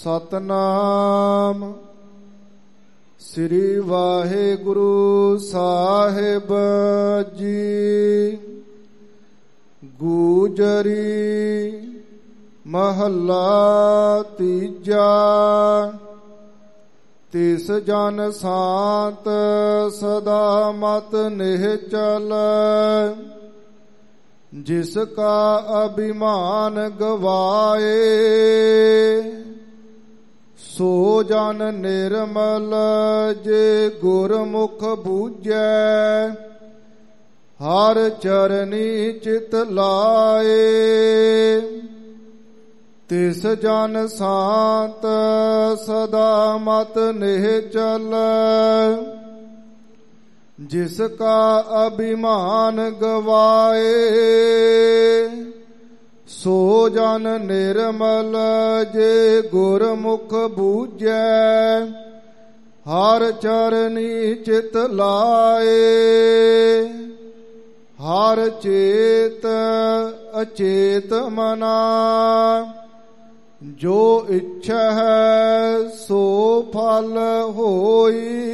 ਸਤਨਾਮ ਸ੍ਰੀ ਵਾਹਿਗੁਰੂ ਸਾਹਿਬ ਜੀ। ਗੂਜਰੀ ਮਹੱਲਾ ਤੀਜਾ। ਤਿਸ ਜਨ ਸਾਤ ਸਦਾ ਮਤ ਨਿਹਚਲ, ਜਿਸ ਕਾ ਅਭਿਮਾਨ ਗਵਾਏ। ਸੋ ਜਨ ਨਿਰਮਲ ਜੇ ਗੁਰਮੁਖ ਬੂਝੈ, ਹਰ ਚਰਨੀ ਚਿਤ ਲਾਏ। ਤਿਸ ਜਨ ਸਾਤ ਸਦਾ ਮਤ ਨਿਹਚਲ, ਜਿਸ ਕਾ ਅਭਿਮਾਨ ਗਵਾਏ। ਸੋ ਜਨ ਨਿਰਮਲ ਜੇ ਗੁਰਮੁਖ ਬੂਝੈ, ਹਰ ਚਰਨੀ ਚਿਤ ਲਾਏ। ਹਰ ਚੇਤ ਅਚੇਤ ਮਨਾ, ਜੋ ਇੱਛਾ ਹੈ ਸੋ ਫਲ ਹੋਈ।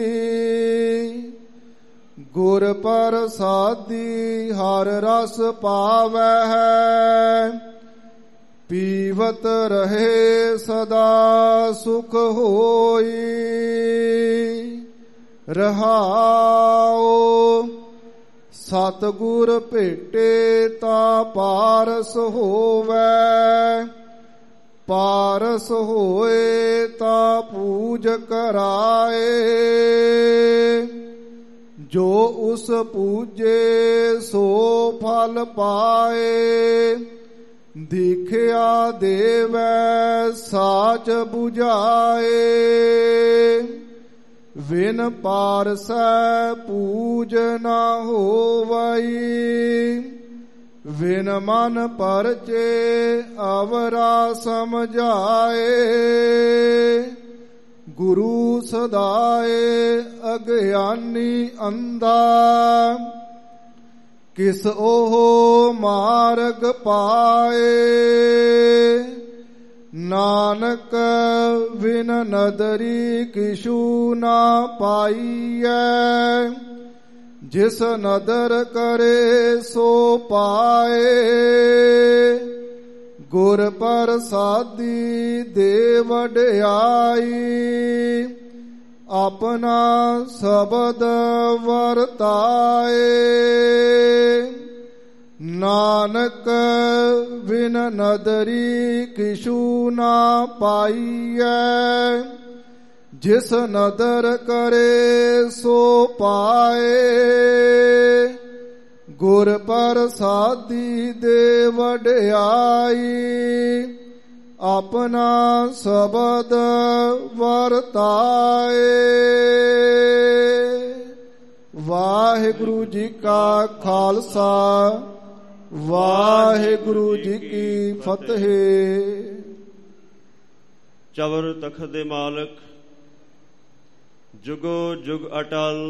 ਗੁਰ ਪ੍ਰਸਾਦੀ ਹਰ ਰਸ ਪਾਵੈ, ਪੀਵਤ ਰਹੇ ਸਦਾ ਸੁਖ ਹੋਈ। ਰਹਾਉ ਸਤਿਗੁਰ ਭੇਟੇ ਤਾ ਪਾਰਸ ਹੋਵੈ, ਪਾਰਸ ਹੋਏ ਤਾ ਪੂਜ ਕਰਾਏ। ਜੋ ਉਸ ਪੂਜੇ ਸੋ ਫਲ ਪਾਏ, ਦੀਖਿਆ ਦੇਵੈ ਸਾਚ 부ਝਾਏ। ਵਿਨ ਪਾਰਸੈ ਪੂਜ ਨਾ ਹੋਵਈ, ਵਿਨ ਮਨ ਪਰਚੇ ਅਵਰਾ ਸਮਝਾਏ। ਗੁਰੂ ਸਦਾਏ ਅਗਿਆਨੀ ਅੰਧਾ, ਕਿਸ ਉਹ ਮਾਰਗ ਪਾਏ। ਨਾਨਕ ਵਿਨ ਨਦਰੀ ਕਿਛੂ ਨਾ ਪਾਈਐ, ਜਿਸ ਨਦਰ ਕਰੇ ਸੋ ਪਾਏ। ਗੁਰ ਪ੍ਰਸਾਦੀ ਦੇ ਵਡਿਆਈ, ਆਪਣਾ ਸ਼ਬਦ ਵਰਤਾਏ। ਨਾਨਕ ਵਿਨ ਨਦਰੀ ਕਿਛੂ ਨਾ ਪਾਈਐ, ਜਿਸ ਨਦਰ ਕਰੇ ਸੋ ਪਾਏ। ਗੁਰ ਪ੍ਰਸਾਦੀ ਦੇ ਵਡਿਆਈ, ਆਪਣਾ ਸ਼ਬਦ ਵਰਤਾਏ। ਵਾਹਿਗੁਰੂ ਜੀ ਕਾ ਖਾਲਸਾ, ਵਾਹਿਗੁਰੂ ਜੀ ਕੀ ਫਤਿਹ। ਚਵਰ ਤਖਤ ਦੇ ਮਾਲਕ, ਜੁਗੋ ਜੁਗ ਅਟਲ।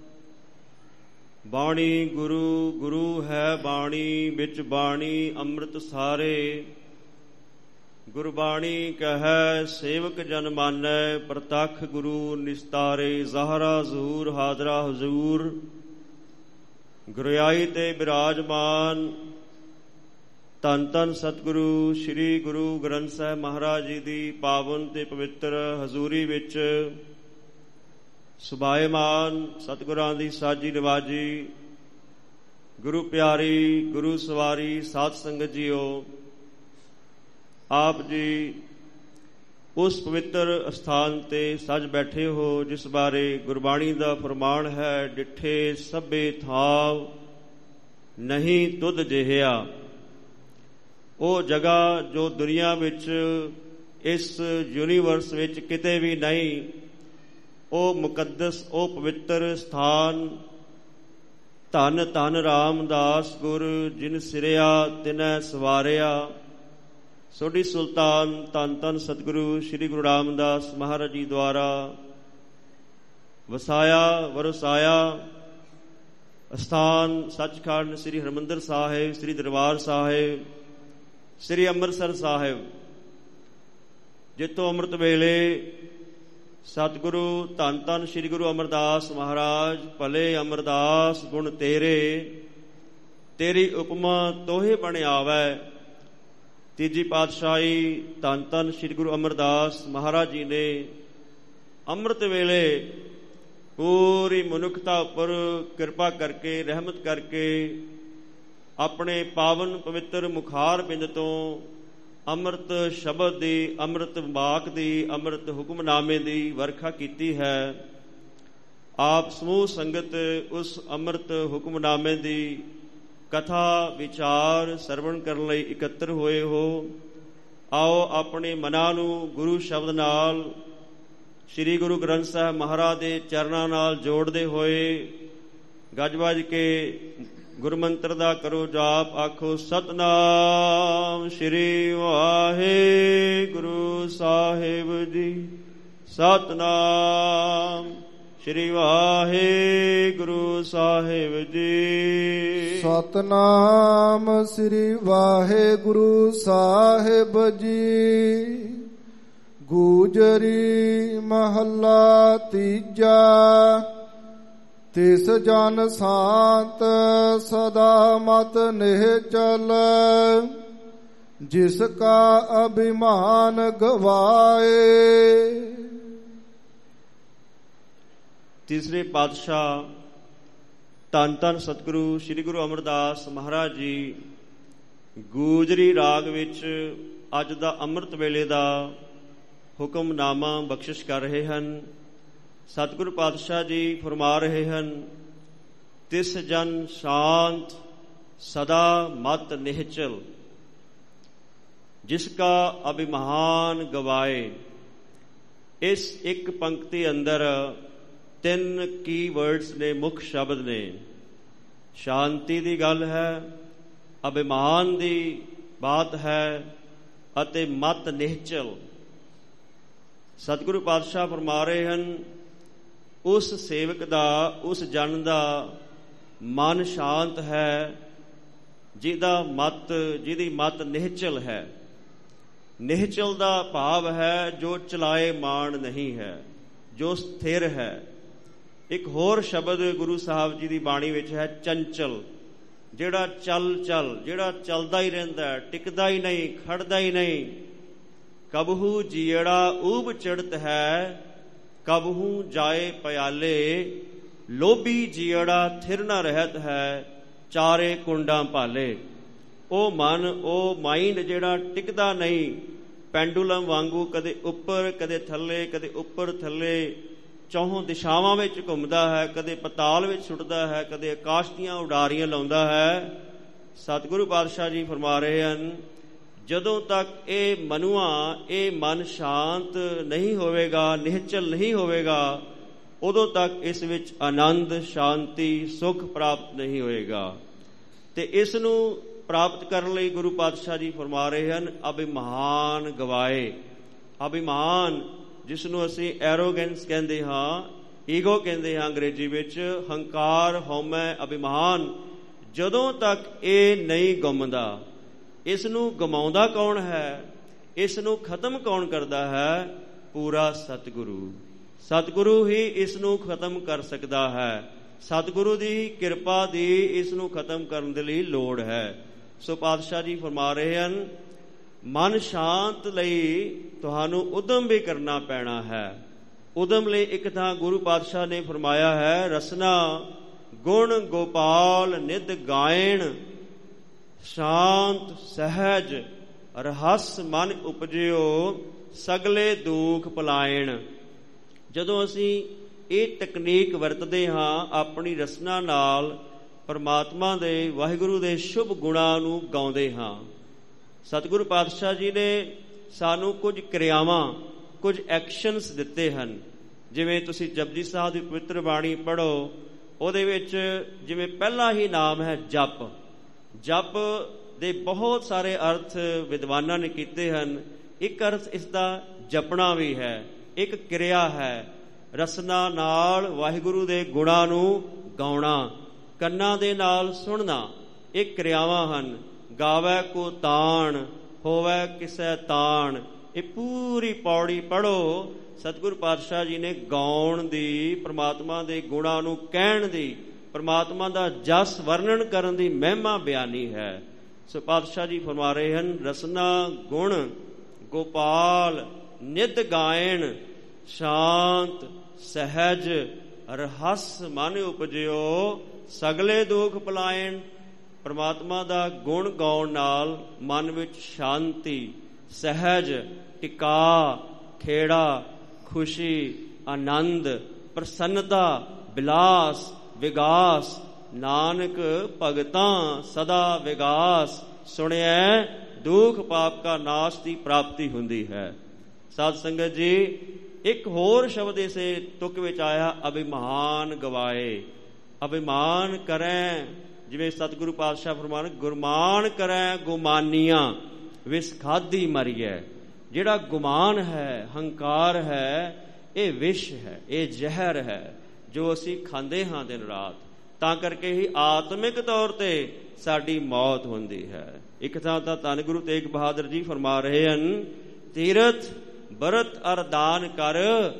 ਬਾਣੀ ਗੁਰੂ ਗੁਰੂ ਹੈ ਬਾਣੀ, ਵਿੱਚ ਬਾਣੀ ਅੰਮ੍ਰਿਤ ਸਾਰੇ। ਗੁਰਬਾਣੀ ਕਹੈ ਸੇਵਕ ਜਨ ਮਾਨੈ, ਪ੍ਰਤੱਖ ਗੁਰੂ ਨਿਸਤਾਰੇ। ਜ਼ਾਹਰਾ ਜ਼ਹੂਰ ਹਾਜ਼ਰਾ ਹਜ਼ੂਰ, ਗੁਰਿਆਈ ਤੇ ਬਿਰਾਜਮਾਨ। ਧੰਨ ਧੰਨ ਸਤਿਗੁਰੂ ਸ੍ਰੀ ਗੁਰੂ ਗ੍ਰੰਥ ਸਾਹਿਬ ਮਹਾਰਾਜ ਜੀ ਦੀ ਪਾਵਨ ਤੇ ਪਵਿੱਤਰ ਹਜ਼ੂਰੀ ਵਿੱਚ ਸੁਭਾਏਮਾਨ ਸਤਿਗੁਰਾਂ ਦੀ ਸਾਜੀ ਨਿਵਾਜੀ, ਗੁਰੂ ਪਿਆਰੀ, ਗੁਰੂ ਸਵਾਰੀ ਸਾਧ ਸੰਗਤ ਜੀਓ। ਆਪ ਜੀ ਉਸ ਪਵਿੱਤਰ ਅਸਥਾਨ ਤੇ ਸੱਜ ਬੈਠੇ ਹੋ ਜਿਸ ਬਾਰੇ ਗੁਰਬਾਣੀ ਦਾ ਫਰਮਾਨ ਹੈ, ਡਿੱਠੇ ਸਭੇ ਥਾਵ ਨਹੀਂ ਤੁਧ ਜਿਹਾ। ਉਹ ਜਗ੍ਹਾ ਜੋ ਦੁਨੀਆ ਵਿੱਚ, ਇਸ ਯੂਨੀਵਰਸ ਵਿੱਚ ਕਿਤੇ ਵੀ ਨਹੀਂ। ਉਹ ਮੁਕੱਦਸ, ਉਹ ਪਵਿੱਤਰ ਸਥਾਨ। ਧੰਨ ਧੰਨ ਰਾਮਦਾਸ ਗੁਰ, ਜਿਨ ਸਿਰਿਆ ਤਿਨੈ ਸਵਾਰਿਆ। ਸੋਢੀ ਸੁਲਤਾਨ ਧੰਨ ਧੰਨ ਸਤਿਗੁਰੂ ਸ੍ਰੀ ਗੁਰੂ ਰਾਮਦਾਸ ਮਹਾਰਾਜ ਜੀ ਦੁਆਰਾ ਵਸਾਇਆ ਵਰਸਾਇਆ ਅਸਥਾਨ ਸੱਚਖੰਡ ਸ੍ਰੀ ਹਰਿਮੰਦਰ ਸਾਹਿਬ, ਸ੍ਰੀ ਦਰਬਾਰ ਸਾਹਿਬ, ਸ੍ਰੀ ਅੰਮ੍ਰਿਤਸਰ ਸਾਹਿਬ। ਜਿੱਥੋਂ ਅੰਮ੍ਰਿਤ ਵੇਲੇ ਸਤਿਗੁਰੂ ਧੰਨ ਧੰਨ ਸ੍ਰੀ ਗੁਰੂ ਅਮਰਦਾਸ ਮਹਾਰਾਜ, ਭਲੇ ਅਮਰਦਾਸ ਗੁਣ ਤੇਰੇ, ਤੇਰੀ ਉਪਮਾ ਤੋਹੇ ਬਣ ਆਵੈ। ਤੀਜੀ ਪਾਤਸ਼ਾਹੀ ਧੰਨ ਧੰਨ ਸ੍ਰੀ ਗੁਰੂ ਅਮਰਦਾਸ ਮਹਾਰਾਜ ਜੀ ਨੇ ਅੰਮ੍ਰਿਤ ਵੇਲੇ ਪੂਰੀ ਮਨੁੱਖਤਾ ਉੱਪਰ ਕਿਰਪਾ ਕਰਕੇ, ਰਹਿਮਤ ਕਰਕੇ ਆਪਣੇ ਪਾਵਨ ਪਵਿੱਤਰ ਮੁਖਾਰ ਬਿੰਦ ਤੋਂ ਅੰਮ੍ਰਿਤ ਸ਼ਬਦ ਦੀ, ਅੰਮ੍ਰਿਤ ਵਾਕ ਦੀ, ਅੰਮ੍ਰਿਤ ਹੁਕਮਨਾਮੇ ਦੀ ਵਰਖਾ ਕੀਤੀ ਹੈ। ਆਪ ਸਮੂਹ ਸੰਗਤ ਉਸ ਅੰਮ੍ਰਿਤ ਹੁਕਮਨਾਮੇ ਦੀ ਕਥਾ ਵਿਚਾਰ ਸਰਵਣ ਕਰਨ ਲਈ ਇਕੱਤਰ ਹੋਏ ਹੋ। ਆਓ ਆਪਣੇ ਮਨਾਂ ਨੂੰ ਗੁਰੂ ਸ਼ਬਦ ਨਾਲ, ਸ੍ਰੀ ਗੁਰੂ ਗ੍ਰੰਥ ਸਾਹਿਬ ਮਹਾਰਾਜ ਦੇ ਚਰਨਾਂ ਨਾਲ ਜੋੜਦੇ ਹੋਏ ਗੱਜ ਵੱਜ ਕੇ ਗੁਰਮੰਤਰ ਦਾ ਕਰੋ ਜਾਪ। ਆਖੋ ਸਤਿਨਾਮ ਸ੍ਰੀ ਵਾਹਿਗੁਰੂ ਸਾਹਿਬ ਜੀ, ਸਤਿਨਾਮ ਸ੍ਰੀ ਵਾਹਿਗੁਰੂ ਸਾਹਿਬ ਜੀ, ਸਤਿਨਾਮ ਸ੍ਰੀ ਵਾਹਿਗੁਰੂ ਸਾਹਿਬ ਜੀ। ਗੂਜਰੀ ਮਹੱਲਾ ਤੀਜਾ। ਤਿਸ ਜਨ ਸਾਤ ਸਦਾ ਮਤ ਨਿਹਚਲ, ਜਿਸ ਕਾ ਅਭਿਮਾਨ ਗਵਾਏ। ਤੀਸਰੇ ਪਾਤਸ਼ਾਹ ਧੰਨ ਧੰਨ ਸਤਿਗੁਰੂ ਸ੍ਰੀ ਗੁਰੂ ਅਮਰਦਾਸ ਮਹਾਰਾਜ ਜੀ ਗੂਜਰੀ ਰਾਗ ਵਿੱਚ ਅੱਜ ਦਾ ਅੰਮ੍ਰਿਤ ਵੇਲੇ ਦਾ ਹੁਕਮਨਾਮਾ ਬਖਸ਼ਿਸ਼ ਕਰ ਰਹੇ ਹਨ। ਸਤਿਗੁਰੂ ਪਾਤਸ਼ਾਹ ਜੀ ਫਰਮਾ ਰਹੇ ਹਨ, ਤਿਸ ਜਨ ਸ਼ਾਂਤ ਸਦਾ ਮਤ ਨਿਹਚਲ, ਜਿਸ ਕਾ ਅਭਿਮਾਨ ਗਵਾਏ। ਇਸ ਇੱਕ ਪੰਕਤੀ ਅੰਦਰ 3 ਕੀ ਵਰਡਸ ਨੇ, ਮੁੱਖ ਸ਼ਬਦ ਨੇ। ਸ਼ਾਂਤੀ ਦੀ ਗੱਲ ਹੈ, ਅਭਿਮਾਨ ਦੀ ਬਾਤ ਹੈ ਅਤੇ ਮਤ ਨਿਹਚਲ। ਸਤਿਗੁਰੂ ਪਾਤਸ਼ਾਹ ਫਰਮਾ ਰਹੇ ਹਨ, ਉਸ ਸੇਵਕ ਦਾ, ਉਸ ਜਨ ਦਾ ਮਨ ਸ਼ਾਂਤ ਹੈ, ਜਿਹਦੀ ਮਤ ਨਿਹਚਲ ਹੈ। ਨਿਹਚਲ ਦਾ ਭਾਵ ਹੈ ਜੋ ਚਲਾਏ ਮਾਣ ਨਹੀਂ ਹੈ, ਜੋ ਸਥਿਰ ਹੈ। ਇੱਕ ਹੋਰ ਸ਼ਬਦ ਗੁਰੂ ਸਾਹਿਬ ਜੀ ਦੀ ਬਾਣੀ ਵਿੱਚ ਹੈ, ਚੰਚਲ, ਜਿਹੜਾ ਜਿਹੜਾ ਚੱਲਦਾ ਹੀ ਰਹਿੰਦਾ, ਟਿਕਦਾ ਹੀ ਨਹੀਂ, ਖੜਦਾ ਹੀ ਨਹੀਂ। ਕਬਹੂ ਜੀੜਾ ਊਬ ਚੜਤ ਹੈ, ਕਬਹੂ ਜਾਏ ਪਿਆਲੇ, ਲੋਭੀ ਜੀੜਾ ਥਿਰ ਨਾ ਰਹਿਤ ਹੈ, ਚਾਰੇ ਕੁੰਡਾਂ ਭਾਲੇ। ਉਹ ਮਨ, ਉਹ ਮਾਈਂਡ ਜਿਹੜਾ ਟਿਕਦਾ ਨਹੀਂ, ਪੈਂਡੂਲਮ ਵਾਂਗੂ ਕਦੇ ਉੱਪਰ ਕਦੇ ਥੱਲੇ, ਕਦੇ ਉੱਪਰ ਥੱਲੇ, ਚੌਹਾਂ ਦਿਸ਼ਾਵਾਂ ਵਿੱਚ ਘੁੰਮਦਾ ਹੈ, ਕਦੇ ਪਤਾਲ ਵਿੱਚ ਸੁੱਟਦਾ ਹੈ, ਕਦੇ ਆਕਾਸ਼ ਦੀਆਂ ਉਡਾਰੀਆਂ ਲਾਉਂਦਾ ਹੈ। ਸਤਿਗੁਰੂ ਪਾਤਸ਼ਾਹ ਜੀ ਫਰਮਾ ਰਹੇ ਹਨ, ਜਦੋਂ ਤੱਕ ਇਹ ਇਹ ਮਨ ਸ਼ਾਂਤ ਨਹੀਂ ਹੋਵੇਗਾ, ਨਿਹਚਲ ਨਹੀਂ ਹੋਵੇਗਾ, ਉਦੋਂ ਤੱਕ ਇਸ ਵਿੱਚ ਆਨੰਦ, ਸ਼ਾਂਤੀ, ਸੁੱਖ ਪ੍ਰਾਪਤ ਨਹੀਂ ਹੋਏਗਾ। ਤੇ ਇਸ ਨੂੰ ਪ੍ਰਾਪਤ ਕਰਨ ਲਈ ਗੁਰੂ ਪਾਤਸ਼ਾਹ ਜੀ ਫਰਮਾ ਰਹੇ ਹਨ, ਅਭਿਮਾਨ ਗਵਾਏ। ਅਭਿਮਾਨ, ਜਿਸ ਨੂੰ ਅਸੀਂ ਐਰੋਗੈਂਸ ਕਹਿੰਦੇ ਹਾਂ, ਈਗੋ ਕਹਿੰਦੇ ਹਾਂ ਅੰਗਰੇਜ਼ੀ ਵਿੱਚ, ਹੰਕਾਰ, ਹਉਮੈ, ਅਭਿਮਾਨ, ਜਦੋਂ ਤੱਕ ਇਹ ਨਹੀਂ ਗੁੰਮਦਾ। ਇਸ ਨੂੰ ਗਮਾਉਂਦਾ ਕੌਣ ਹੈ? ਇਸ ਨੂੰ ਖਤਮ ਕੌਣ ਕਰਦਾ ਹੈ? ਪੂਰਾ ਸਤਿਗੁਰੂ। ਸਤਿਗੁਰੂ ਹੀ ਇਸ ਨੂੰ ਖਤਮ ਕਰ ਸਕਦਾ ਹੈ। ਸਤਿਗੁਰੂ ਦੀ ਕਿਰਪਾ ਦੀ ਇਸ ਨੂੰ ਖਤਮ ਕਰਨ ਦੇ ਲਈ ਲੋੜ ਹੈ। ਸੋ ਪਾਤਸ਼ਾਹ ਜੀ ਫਰਮਾ ਰਹੇ ਹਨ, ਮਨ ਸ਼ਾਂਤ ਲਈ ਤੁਹਾਨੂੰ ਉਦਮ ਵੀ ਕਰਨਾ ਪੈਣਾ ਹੈ। ਉਦਮ ਲਈ ਇੱਕ ਤਾਂ ਗੁਰੂ ਪਾਤਸ਼ਾਹ ਨੇ ਫਰਮਾਇਆ ਹੈ, ਰਸਨਾ ਗੁਣ ਗੋਪਾਲ ਨਿਧ ਗਾਇਣ, ਸ਼ਾਂਤ ਸਹਿਜ ਰਹੱਸ ਮਨ ਉਪਜਿਓ, ਸਗਲੇ ਦੁੱਖ ਪਲਾਇਣ। ਜਦੋਂ ਅਸੀਂ ਇਹ ਤਕਨੀਕ ਵਰਤਦੇ ਹਾਂ, ਆਪਣੀ ਰਸਨਾ ਨਾਲ ਪਰਮਾਤਮਾ ਦੇ, ਵਾਹਿਗੁਰੂ ਦੇ ਸ਼ੁਭ ਗੁਣਾਂ ਨੂੰ ਗਾਉਂਦੇ ਹਾਂ। ਸਤਿਗੁਰੂ ਪਾਤਸ਼ਾਹ ਜੀ ਨੇ ਸਾਨੂੰ ਕੁਝ ਕਿਰਿਆਵਾਂ, ਕੁਝ ਐਕਸ਼ਨਸ ਦਿੱਤੇ ਹਨ। ਜਿਵੇਂ ਤੁਸੀਂ ਜਪਜੀ ਸਾਹਿਬ ਦੀ ਪਵਿੱਤਰ ਬਾਣੀ ਪੜ੍ਹੋ, ਉਹਦੇ ਵਿੱਚ ਜਿਵੇਂ ਪਹਿਲਾ ਹੀ ਨਾਮ ਹੈ ਜਪ। ਜਪ ਦੇ ਬਹੁਤ ਸਾਰੇ ਅਰਥ ਵਿਦਵਾਨਾਂ ਨੇ ਕੀਤੇ ਹਨ। ਇੱਕ ਅਰਥ ਇਸ ਦਾ ਜਪਣਾ ਵੀ ਹੈ, ਇੱਕ ਕਿਰਿਆ ਹੈ। ਰਸਨਾ ਨਾਲ ਵਾਹਿਗੁਰੂ ਦੇ ਗੁਣਾਂ ਨੂੰ ਗਾਉਣਾ, ਕੰਨਾਂ ਦੇ ਨਾਲ ਸੁਣਨਾ, ਇਹ ਕਿਰਿਆਵਾਂ ਹਨ। ਗਾਵੈ ਕੋ ਤਾਣ, ਹੋਵੈ ਕਿਸੈ ਤਾਣ, ਇਹ ਪੂਰੀ ਪੌੜੀ ਪੜ੍ਹੋ। ਸਤਿਗੁਰੂ ਪਾਤਸ਼ਾਹ ਜੀ ਨੇ ਗਾਉਣ ਦੀ, ਪ੍ਰਮਾਤਮਾ ਦੇ ਗੁਣਾਂ ਨੂੰ ਕਹਿਣ ਦੀ, ਪ੍ਰਮਾਤਮਾ ਦਾ ਜਸ ਵਰਣਨ ਕਰਨ ਦੀ ਮਹਿਮਾ ਬਿਆਨੀ ਹੈ। ਸੋ ਪਾਤਸ਼ਾਹ ਜੀ ਫਰਮਾ ਰਹੇ ਹਨ, ਰਸਨਾ ਗੁਣ ਗੋਪਾਲ ਨਿਤ ਗਾਇਣ, ਸ਼ਾਂਤ ਸਹਿਜ ਰਹੱਸ ਮਨ ਉਪਜਿਓ, ਸਗਲੇ ਦੁਖ ਪਲਾਇਣ। ਪ੍ਰਮਾਤਮਾ ਦਾ ਗੁਣ ਗਾਉਣ ਨਾਲ ਮਨ ਵਿੱਚ ਸ਼ਾਂਤੀ, ਸਹਿਜ, ਟਿਕਾ, ਖੇੜਾ, ਖੁਸ਼ੀ, ਆਨੰਦ, ਪ੍ਰਸੰਨਤਾ, ਬਿਲਾਸ, ਵਿਗਾਸ। ਨਾਨਕ ਭਗਤਾਂ ਸਦਾ ਵਿਗਾਸ, ਸੁਣਿਐ ਦੁਖ ਪਾਪ ਕਾ ਨਾਸ਼ ਦੀ ਪ੍ਰਾਪਤੀ ਹੁੰਦੀ ਹੈ। ਸਾਧ ਸੰਗਤ ਜੀ, ਇੱਕ ਹੋਰ ਸ਼ਬਦ ਇਸੇ ਤੁਕ ਵਿੱਚ ਆਇਆ, ਅਭਿਮਾਨ ਗਵਾਏ। ਅਭਿਮਾਨ ਕਰੈ, ਜਿਵੇਂ ਸਤਿਗੁਰੂ ਪਾਤਸ਼ਾਹ ਫਰਮਾਨ, ਗੁਰਮਾਨ ਕਰੈ ਗੁਮਾਨੀਆਂ, ਵਿਸ ਖਾਧੀ ਮਰੀਐ। ਜਿਹੜਾ ਗੁਮਾਨ ਹੈ, ਹੰਕਾਰ ਹੈ, ਇਹ ਵਿਸ਼ ਹੈ, ਇਹ ਜ਼ਹਿਰ ਹੈ ਜੋ ਅਸੀਂ ਖਾਂਦੇ ਹਾਂ ਦਿਨ ਰਾਤ। ਤਾਂ ਕਰਕੇ ਹੀ ਆਤਮਿਕ ਤੌਰ ਤੇ ਸਾਡੀ ਮੌਤ ਹੁੰਦੀ ਹੈ। ਇੱਕ ਥਾਂ ਤਾਂ ਧੰਨ ਗੁਰੂ ਤੇਗ ਬਹਾਦਰ ਜੀ ਫਰਮਾ ਰਹੇ ਹਨ, ਤੀਰਥ ਬਰਤ ਅਰਦਾਨ ਕਰ,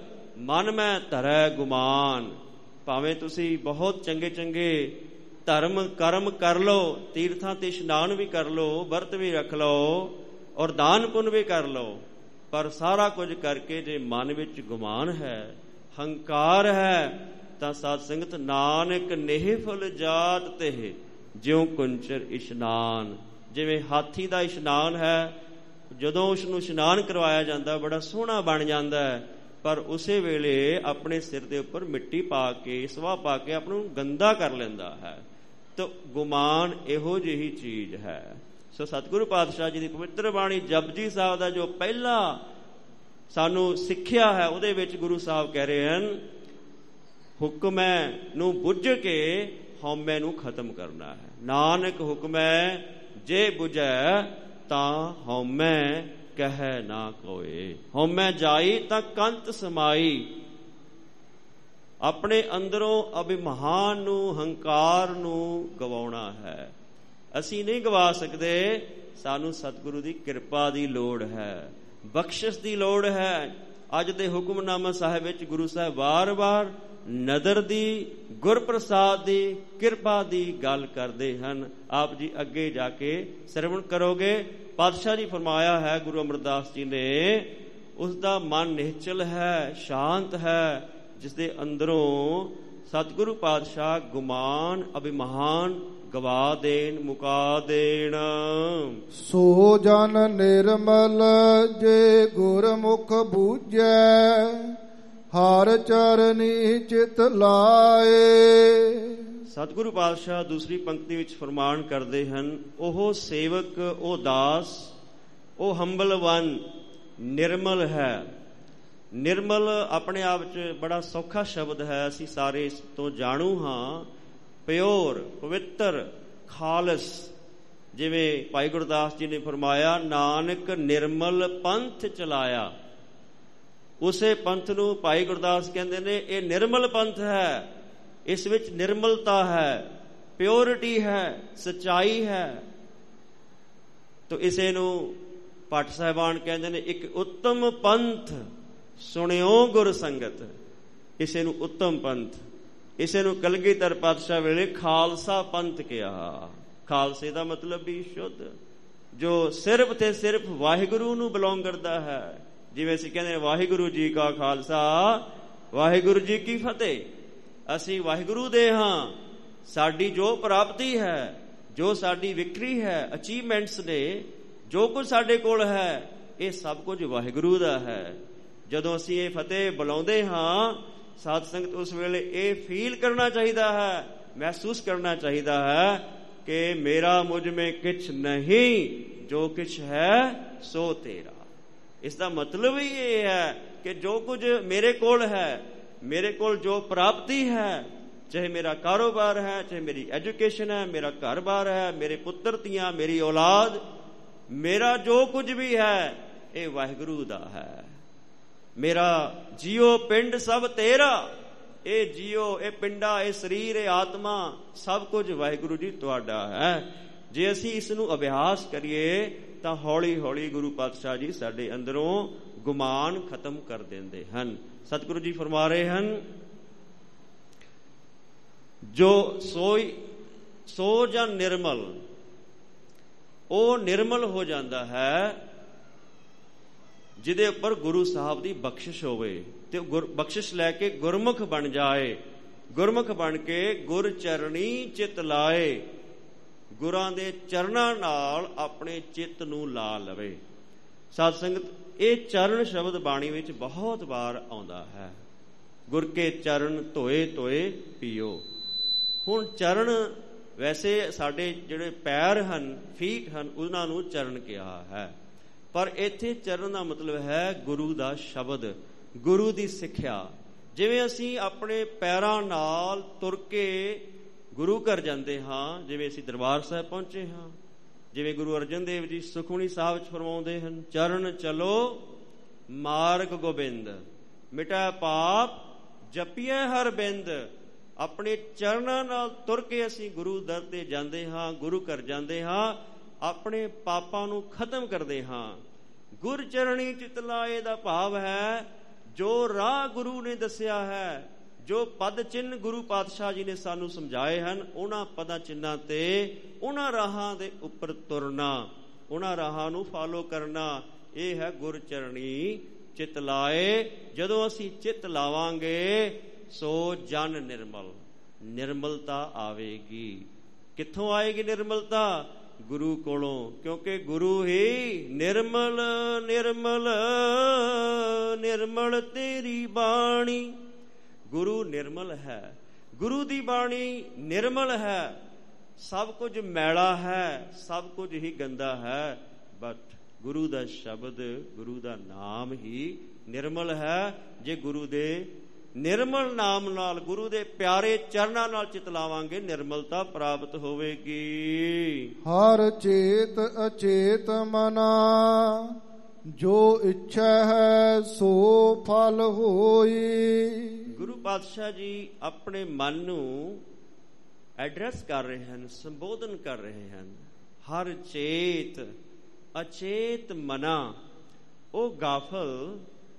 ਮਨ ਮੈਂ ਧਰੈ ਗੁਮਾਨ। ਭਾਵੇਂ ਤੁਸੀਂ ਬਹੁਤ ਚੰਗੇ ਚੰਗੇ ਧਰਮ ਕਰਮ ਕਰ ਲਓ, ਤੀਰਥਾਂ ਤੇ ਇਸ਼ਨਾਨ ਵੀ ਕਰ ਲਓ, ਵਰਤ ਵੀ ਰੱਖ ਲਓ ਔਰ ਦਾਨ ਪੁੰਨ ਵੀ ਕਰ ਲਓ, ਪਰ ਸਾਰਾ ਕੁਝ ਕਰਕੇ ਜੇ ਮਨ ਵਿੱਚ ਗੁਮਾਨ ਹੈ, ਹੰਕਾਰ ਹੈ, ਤਾਂ ਸਾਧ ਸੰਗਤ ਨਾਨਕ ਨਿਹਫਲ ਜਾਤ ਤੇ ਜਿਉ ਕੁੰਚਰ ਇਸ਼ਨਾਨ। ਜਿਵੇਂ ਹਾਥੀ ਦਾ ਇਸ਼ਨਾਨ ਹੈ, ਜਦੋਂ ਉਸ ਨੂੰ ਇਸ਼ਨਾਨ ਕਰਵਾਇਆ ਜਾਂਦਾ ਬੜਾ ਸੋਹਣਾ ਬਣ ਜਾਂਦਾ ਹੈ, ਪਰ ਉਸੇ ਵੇਲੇ ਆਪਣੇ ਸਿਰ ਦੇ ਉੱਪਰ ਮਿੱਟੀ ਪਾ ਕੇ, ਸਵਾਹ ਪਾ ਕੇ ਆਪ ਨੂੰ ਗੰਦਾ ਕਰ ਲੈਂਦਾ ਹੈ। ਤਾਂ ਗੁਮਾਨ ਇਹੋ ਜਿਹੀ ਚੀਜ਼ ਹੈ। ਸੋ ਸਤਿਗੁਰੂ ਪਾਤਸ਼ਾਹ ਜੀ ਦੀ ਪਵਿੱਤਰ ਬਾਣੀ ਜਪਜੀ ਸਾਹਿਬ ਦਾ ਜੋ ਪਹਿਲਾ ਸਾਨੂੰ ਸਿੱਖਿਆ ਹੈ, ਉਹਦੇ ਵਿੱਚ ਗੁਰੂ ਸਾਹਿਬ ਕਹਿ ਰਹੇ ਹਨ, ਹੁਕਮੈ ਨੂੰ ਬੁੱਝ ਕੇ ਹਉਮੈ ਨੂੰ ਖਤਮ ਕਰਨਾ ਹੈ। ਨਾਨਕ ਹੁਕਮੈ ਜੇ ਬੁਝੈ ਤਾਂ ਹਉਮੈ ਕਹਿ ਨਾ ਕੋਏ। ਹਉਮੈ ਜਾਈ ਤਾਂ ਕੰਤ ਸਮਾਈ। ਆਪਣੇ ਅੰਦਰੋਂ ਅਭਿਮਾਨ ਨੂੰ, ਹੰਕਾਰ ਨੂੰ ਗਵਾਉਣਾ ਹੈ। ਅਸੀਂ ਨਹੀਂ ਗਵਾ ਸਕਦੇ, ਸਾਨੂੰ ਸਤਿਗੁਰੂ ਦੀ ਕਿਰਪਾ ਦੀ ਲੋੜ ਹੈ, ਬਖਸ਼ਿਸ਼ ਦੀ ਲੋੜ ਹੈ। ਅੱਜ ਦੇ ਹੁਕਮਨਾਮਾ ਸਾਹਿਬ ਵਿੱਚ ਗੁਰੂ ਸਾਹਿਬ ਵਾਰ-ਵਾਰ ਨਦਰ ਦੀ, ਗੁਰਪ੍ਰਸਾਦ ਦੀ, ਕਿਰਪਾ ਦੀ ਗੱਲ ਕਰਦੇ ਹਨ। ਆਪ ਜੀ ਅੱਗੇ ਜਾ ਕੇ ਸਰਵਣ ਕਰੋਗੇ। ਪਾਤਸ਼ਾਹ ਜੀ ਫਰਮਾਇਆ ਹੈ ਗੁਰੂ ਅਮਰਦਾਸ ਜੀ ਨੇ, ਉਸ ਦਾ ਮਨ ਨਿਹਚਲ ਹੈ, ਸ਼ਾਂਤ ਹੈ, ਜਿਸ ਦੇ ਅੰਦਰੋਂ ਸਤਿਗੁਰੂ ਪਾਤਸ਼ਾਹ ਗੁਮਾਨ, ਅਭਿਮਾਨ ਗਵਾ ਦੇਣ, ਮੁਕਾ ਦੇਣ। ਸੋ ਜਨ ਨਿਰਮਲ ਜੇ ਗੁਰਮੁਖ ਬੂਝੈ, ਹਰ ਚਰਨੀ ਚਿਤ ਲਾਏ। ਸਤਿਗੁਰੂ ਪਾਤਸ਼ਾਹ ਦੂਸਰੀ ਪੰਕਤੀ ਵਿੱਚ ਫਰਮਾਨ ਕਰਦੇ ਹਨ, ਉਹ ਸੇਵਕ, ਉਹ ਦਾਸ, ਉਹ ਹੰਬਲ ਵਨ ਨਿਰਮਲ ਹੈ। ਨਿਰਮਲ ਆਪਣੇ ਆਪ 'ਚ ਬੜਾ ਸੌਖਾ ਸ਼ਬਦ ਹੈ, ਅਸੀਂ ਸਾਰੇ ਇਸ ਤੋਂ ਜਾਣੂ ਹਾਂ। ਪਿਓਰ, ਪਵਿੱਤਰ, ਖਾਲਸ। ਜਿਵੇਂ ਭਾਈ ਗੁਰਦਾਸ ਜੀ ਨੇ ਫਰਮਾਇਆ, ਨਾਨਕ ਨਿਰਮਲ ਪੰਥ ਚਲਾਇਆ। ਉਸੇ ਪੰਥ ਨੂੰ ਭਾਈ ਗੁਰਦਾਸ ਕਹਿੰਦੇ ਨੇ, ਇਹ ਨਿਰਮਲ ਪੰਥ ਹੈ, ਇਸ ਵਿੱਚ ਨਿਰਮਲਤਾ ਹੈ, ਪਿਓਰਿਟੀ ਹੈ, ਸੱਚਾਈ ਹੈ। ਤੋ ਇਸੇ ਨੂੰ ਭੱਟ ਸਾਹਿਬਾਨ ਕਹਿੰਦੇ ਨੇ, ਇੱਕ ਉੱਤਮ ਪੰਥ ਸੁਣਿਓ ਗੁਰ ਸੰਗਤ। ਇਸੇ ਨੂੰ ਉੱਤਮ ਪੰਥ, ਇਸੇ ਨੂੰ ਕਲਗੀਧਰ ਪਾਤਸ਼ਾਹ ਵੇਲੇ ਖਾਲਸਾ ਪੰਥ ਕਿਹਾ। ਖਾਲਸੇ ਦਾ ਮਤਲਬ ਵੀ ਸ਼ੁੱਧ, ਜੋ ਸਿਰਫ ਤੇ ਸਿਰਫ ਵਾਹਿਗੁਰੂ ਨੂੰ ਬਿਲੋਂਗ ਕਰਦਾ ਹੈ। ਜਿਵੇਂ ਅਸੀਂ ਕਹਿੰਦੇ ਵਾਹਿਗੁਰੂ ਜੀ ਕਾ ਖਾਲਸਾ, ਵਾਹਿਗੁਰੂ ਜੀ ਕੀ ਫਤਿਹ। ਅਸੀਂ ਵਾਹਿਗੁਰੂ ਦੇ ਹਾਂ। ਸਾਡੀ ਜੋ ਪ੍ਰਾਪਤੀ ਹੈ, ਜੋ ਸਾਡੀ ਵਿਕਰੀ ਹੈ, ਅਚੀਵਮੈਂਟਸ ਨੇ, ਜੋ ਕੁਝ ਸਾਡੇ ਕੋਲ ਹੈ, ਇਹ ਸਭ ਕੁਝ ਵਾਹਿਗੁਰੂ ਦਾ ਹੈ। ਜਦੋਂ ਅਸੀਂ ਇਹ ਫਤਿਹ ਬੁਲਾਉਂਦੇ ਹਾਂ, ਸਾਧ ਸੰਗਤ, ਉਸ ਵੇਲੇ ਇਹ ਫੀਲ ਕਰਨਾ ਚਾਹੀਦਾ ਹੈ, ਮਹਿਸੂਸ ਕਰਨਾ ਚਾਹੀਦਾ ਹੈ ਕਿ ਮੇਰਾ ਮੁਝ ਮੇਂ ਕਿਛ ਨਹੀਂ, ਜੋ ਕਿਛ ਹੈ ਸੋ ਤੇਰਾ। ਇਸ ਦਾ ਮਤਲਬ ਹੀ ਇਹ ਹੈ ਕਿ ਜੋ ਕੁਝ ਮੇਰੇ ਕੋਲ ਹੈ, ਮੇਰੇ ਕੋਲ ਜੋ ਪ੍ਰਾਪਤੀ ਹੈ, ਚਾਹੇ ਮੇਰਾ ਕਾਰੋਬਾਰ ਹੈ, ਚਾਹੇ ਮੇਰੀ ਐਜੂਕੇਸ਼ਨ ਹੈ, ਮੇਰਾ ਘਰ-ਬਾਰ ਹੈ, ਮੇਰੇ ਪੁੱਤਰ ਧੀਆਂ, ਮੇਰੀ ਔਲਾਦ, ਮੇਰਾ ਜੋ ਕੁਝ ਵੀ ਹੈ, ਇਹ ਵਾਹਿਗੁਰੂ ਦਾ ਹੈ। ਮੇਰਾ ਜੀਓ ਪਿੰਡ ਸਭ ਤੇਰਾ। ਇਹ ਜੀਓ, ਇਹ ਪਿੰਡਾ, ਇਹ ਸਰੀਰ, ਇਹ ਆਤਮਾ, ਸਭ ਕੁਝ ਵਾਹਿਗੁਰੂ ਜੀ ਤੁਹਾਡਾ ਹੈ। ਜੇ ਅਸੀਂ ਇਸ ਨੂੰ ਅਭਿਆਸ ਕਰੀਏ ਤਾਂ ਹੌਲੀ ਹੌਲੀ ਗੁਰੂ ਪਾਤਸ਼ਾਹ ਜੀ ਸਾਡੇ ਅੰਦਰੋਂ ਗੁਮਾਨ ਖਤਮ ਕਰ ਦਿੰਦੇ ਹਨ। ਸਤਿਗੁਰੂ ਜੀ ਫਰਮਾ ਰਹੇ ਹਨ, ਜੋ ਸੋ ਜਨ ਨਿਰਮਲ, ਉਹ ਨਿਰਮਲ ਹੋ ਜਾਂਦਾ ਹੈ ਜਿਹਦੇ ਉੱਪਰ ਗੁਰੂ ਸਾਹਿਬ ਦੀ ਬਖਸ਼ਿਸ਼ ਹੋਵੇ ਤੇ ਬਖਸ਼ਿਸ਼ ਲੈ ਕੇ ਗੁਰਮੁਖ ਬਣ ਜਾਏ। ਗੁਰਮੁਖ ਬਣ ਕੇ ਗੁਰ ਚਰਣੀ ਚਿਤ ਲਾਏ, ਗੁਰਾਂ ਦੇ ਚਰਨਾਂ ਨਾਲ ਆਪਣੇ ਚਿੱਤ ਨੂੰ ਲਾ ਲਵੇ। ਸਾਧ ਸੰਗਤ, ਇਹ ਚਰਨ ਸ਼ਬਦ ਬਾਣੀ ਵਿੱਚ ਬਹੁਤ ਵਾਰ ਆਉਂਦਾ ਹੈ। ਗੁਰ ਕੇ ਚਰਨ ਧੋਏ ਧੋਏ ਪੀਓ। ਹੁਣ ਚਰਨ ਵੈਸੇ ਸਾਡੇ ਜਿਹੜੇ ਪੈਰ ਹਨ, ਫੀਟ ਹਨ, ਉਹਨਾਂ ਨੂੰ ਚਰਨ ਕਿਹਾ ਹੈ, ਪਰ ਇੱਥੇ ਚਰਨ ਦਾ ਮਤਲਬ ਹੈ ਗੁਰੂ ਦਾ ਸ਼ਬਦ, ਗੁਰੂ ਦੀ ਸਿੱਖਿਆ। ਜਿਵੇਂ ਅਸੀਂ ਆਪਣੇ ਪੈਰਾਂ ਨਾਲ ਤੁਰ ਕੇ ਗੁਰੂ ਘਰ ਜਾਂਦੇ ਹਾਂ, ਜਿਵੇਂ ਅਸੀਂ ਦਰਬਾਰ ਸਾਹਿਬ ਪਹੁੰਚੇ ਹਾਂ, ਜਿਵੇਂ ਗੁਰੂ ਅਰਜਨ ਦੇਵ ਜੀ ਸੁਖਮਨੀ ਸਾਹਿਬ ਵਿੱਚ ਫਰਮਾਉਂਦੇ ਹਨ, ਚਰਨ ਚਲੋ ਮਾਰਗ ਗੋਬਿੰਦ, ਮਿਟਾ ਪਾਪ ਜਪੀਏ ਹਰ ਬਿੰਦ। ਆਪਣੇ ਚਰਨਾਂ ਨਾਲ ਤੁਰ ਕੇ ਅਸੀਂ ਗੁਰੂ ਦਰ ਤੇ ਜਾਂਦੇ ਹਾਂ, ਗੁਰੂ ਘਰ ਜਾਂਦੇ ਹਾਂ, ਆਪਣੇ ਪਾਪਾਂ ਨੂੰ ਖਤਮ ਕਰਦੇ ਹਾਂ। ਗੁਰ ਚਰਣੀ ਚਿਤ ਲਾਏ ਦਾ ਭਾਵ ਹੈ ਜੋ ਰਾਹ ਗੁਰੂ ਨੇ ਦੱਸਿਆ ਹੈ, ਜੋ ਪਦ ਚਿੰਨ੍ਹ ਗੁਰੂ ਪਾਤਸ਼ਾਹ ਜੀ ਨੇ ਸਾਨੂੰ ਸਮਝਾਏ ਹਨ, ਉਹਨਾਂ ਪਦਾਂ ਚਿੰਨ੍ਹਾਂ ਤੇ, ਉਹਨਾਂ ਰਾਹਾਂ ਦੇ ਉੱਪਰ ਤੁਰਨਾ, ਉਹਨਾਂ ਰਾਹਾਂ ਨੂੰ ਫਾਲੋ ਕਰਨਾ, ਇਹ ਹੈ ਗੁਰ ਚਰਣੀ ਚਿਤ ਲਾਏ। ਜਦੋਂ ਅਸੀਂ ਚਿੱਤ ਲਾਵਾਂਗੇ ਸੋ ਜਨ ਨਿਰਮਲ, ਨਿਰਮਲਤਾ ਆਵੇਗੀ। ਕਿੱਥੋਂ ਆਏਗੀ ਨਿਰਮਲਤਾ? ਗੁਰੂ ਕੋਲੋਂ, ਕਿਉਂਕਿ ਗੁਰੂ ਹੀ ਨਿਰਮਲ ਨਿਰਮਲ ਨਿਰਮਲ ਤੇਰੀ ਬਾਣੀ। ਗੁਰੂ ਨਿਰਮਲ ਹੈ, ਗੁਰੂ ਦੀ ਬਾਣੀ ਨਿਰਮਲ ਹੈ। ਸਭ ਕੁਝ ਮੈਲਾ ਹੈ, ਸਭ ਕੁਝ ਹੀ ਗੰਦਾ ਹੈ, ਬਟ ਗੁਰੂ ਦਾ ਸ਼ਬਦ, ਗੁਰੂ ਦਾ ਨਾਮ ਹੀ ਨਿਰਮਲ ਹੈ। ਜੇ ਗੁਰੂ ਦੇ ਨਿਰਮਲ ਨਾਮ ਨਾਲ, ਗੁਰੂ ਦੇ ਪਿਆਰੇ ਚਰਨਾਂ ਨਾਲ ਚਿਤ ਲਾਵਾਂਗੇ, ਨਿਰਮਲਤਾ ਪ੍ਰਾਪਤ ਹੋਵੇਗੀ। ਹਰ ਚੇਤ ਅਚੇਤ ਮਨਾ, ਜੋ ਇੱਛਾ ਹੈ ਸੋ ਫਲ ਹੋਈ। ਗੁਰੂ ਪਾਤਸ਼ਾਹ ਜੀ ਆਪਣੇ ਮਨ ਨੂੰ ਐਡਰੈਸ ਕਰ ਰਹੇ ਹਨ, ਸੰਬੋਧਨ ਕਰ ਰਹੇ ਹਨ। ਹਰ ਚੇਤ ਅਚੇਤ ਮਨਾ, ਉਹ ਗਾਫਲ,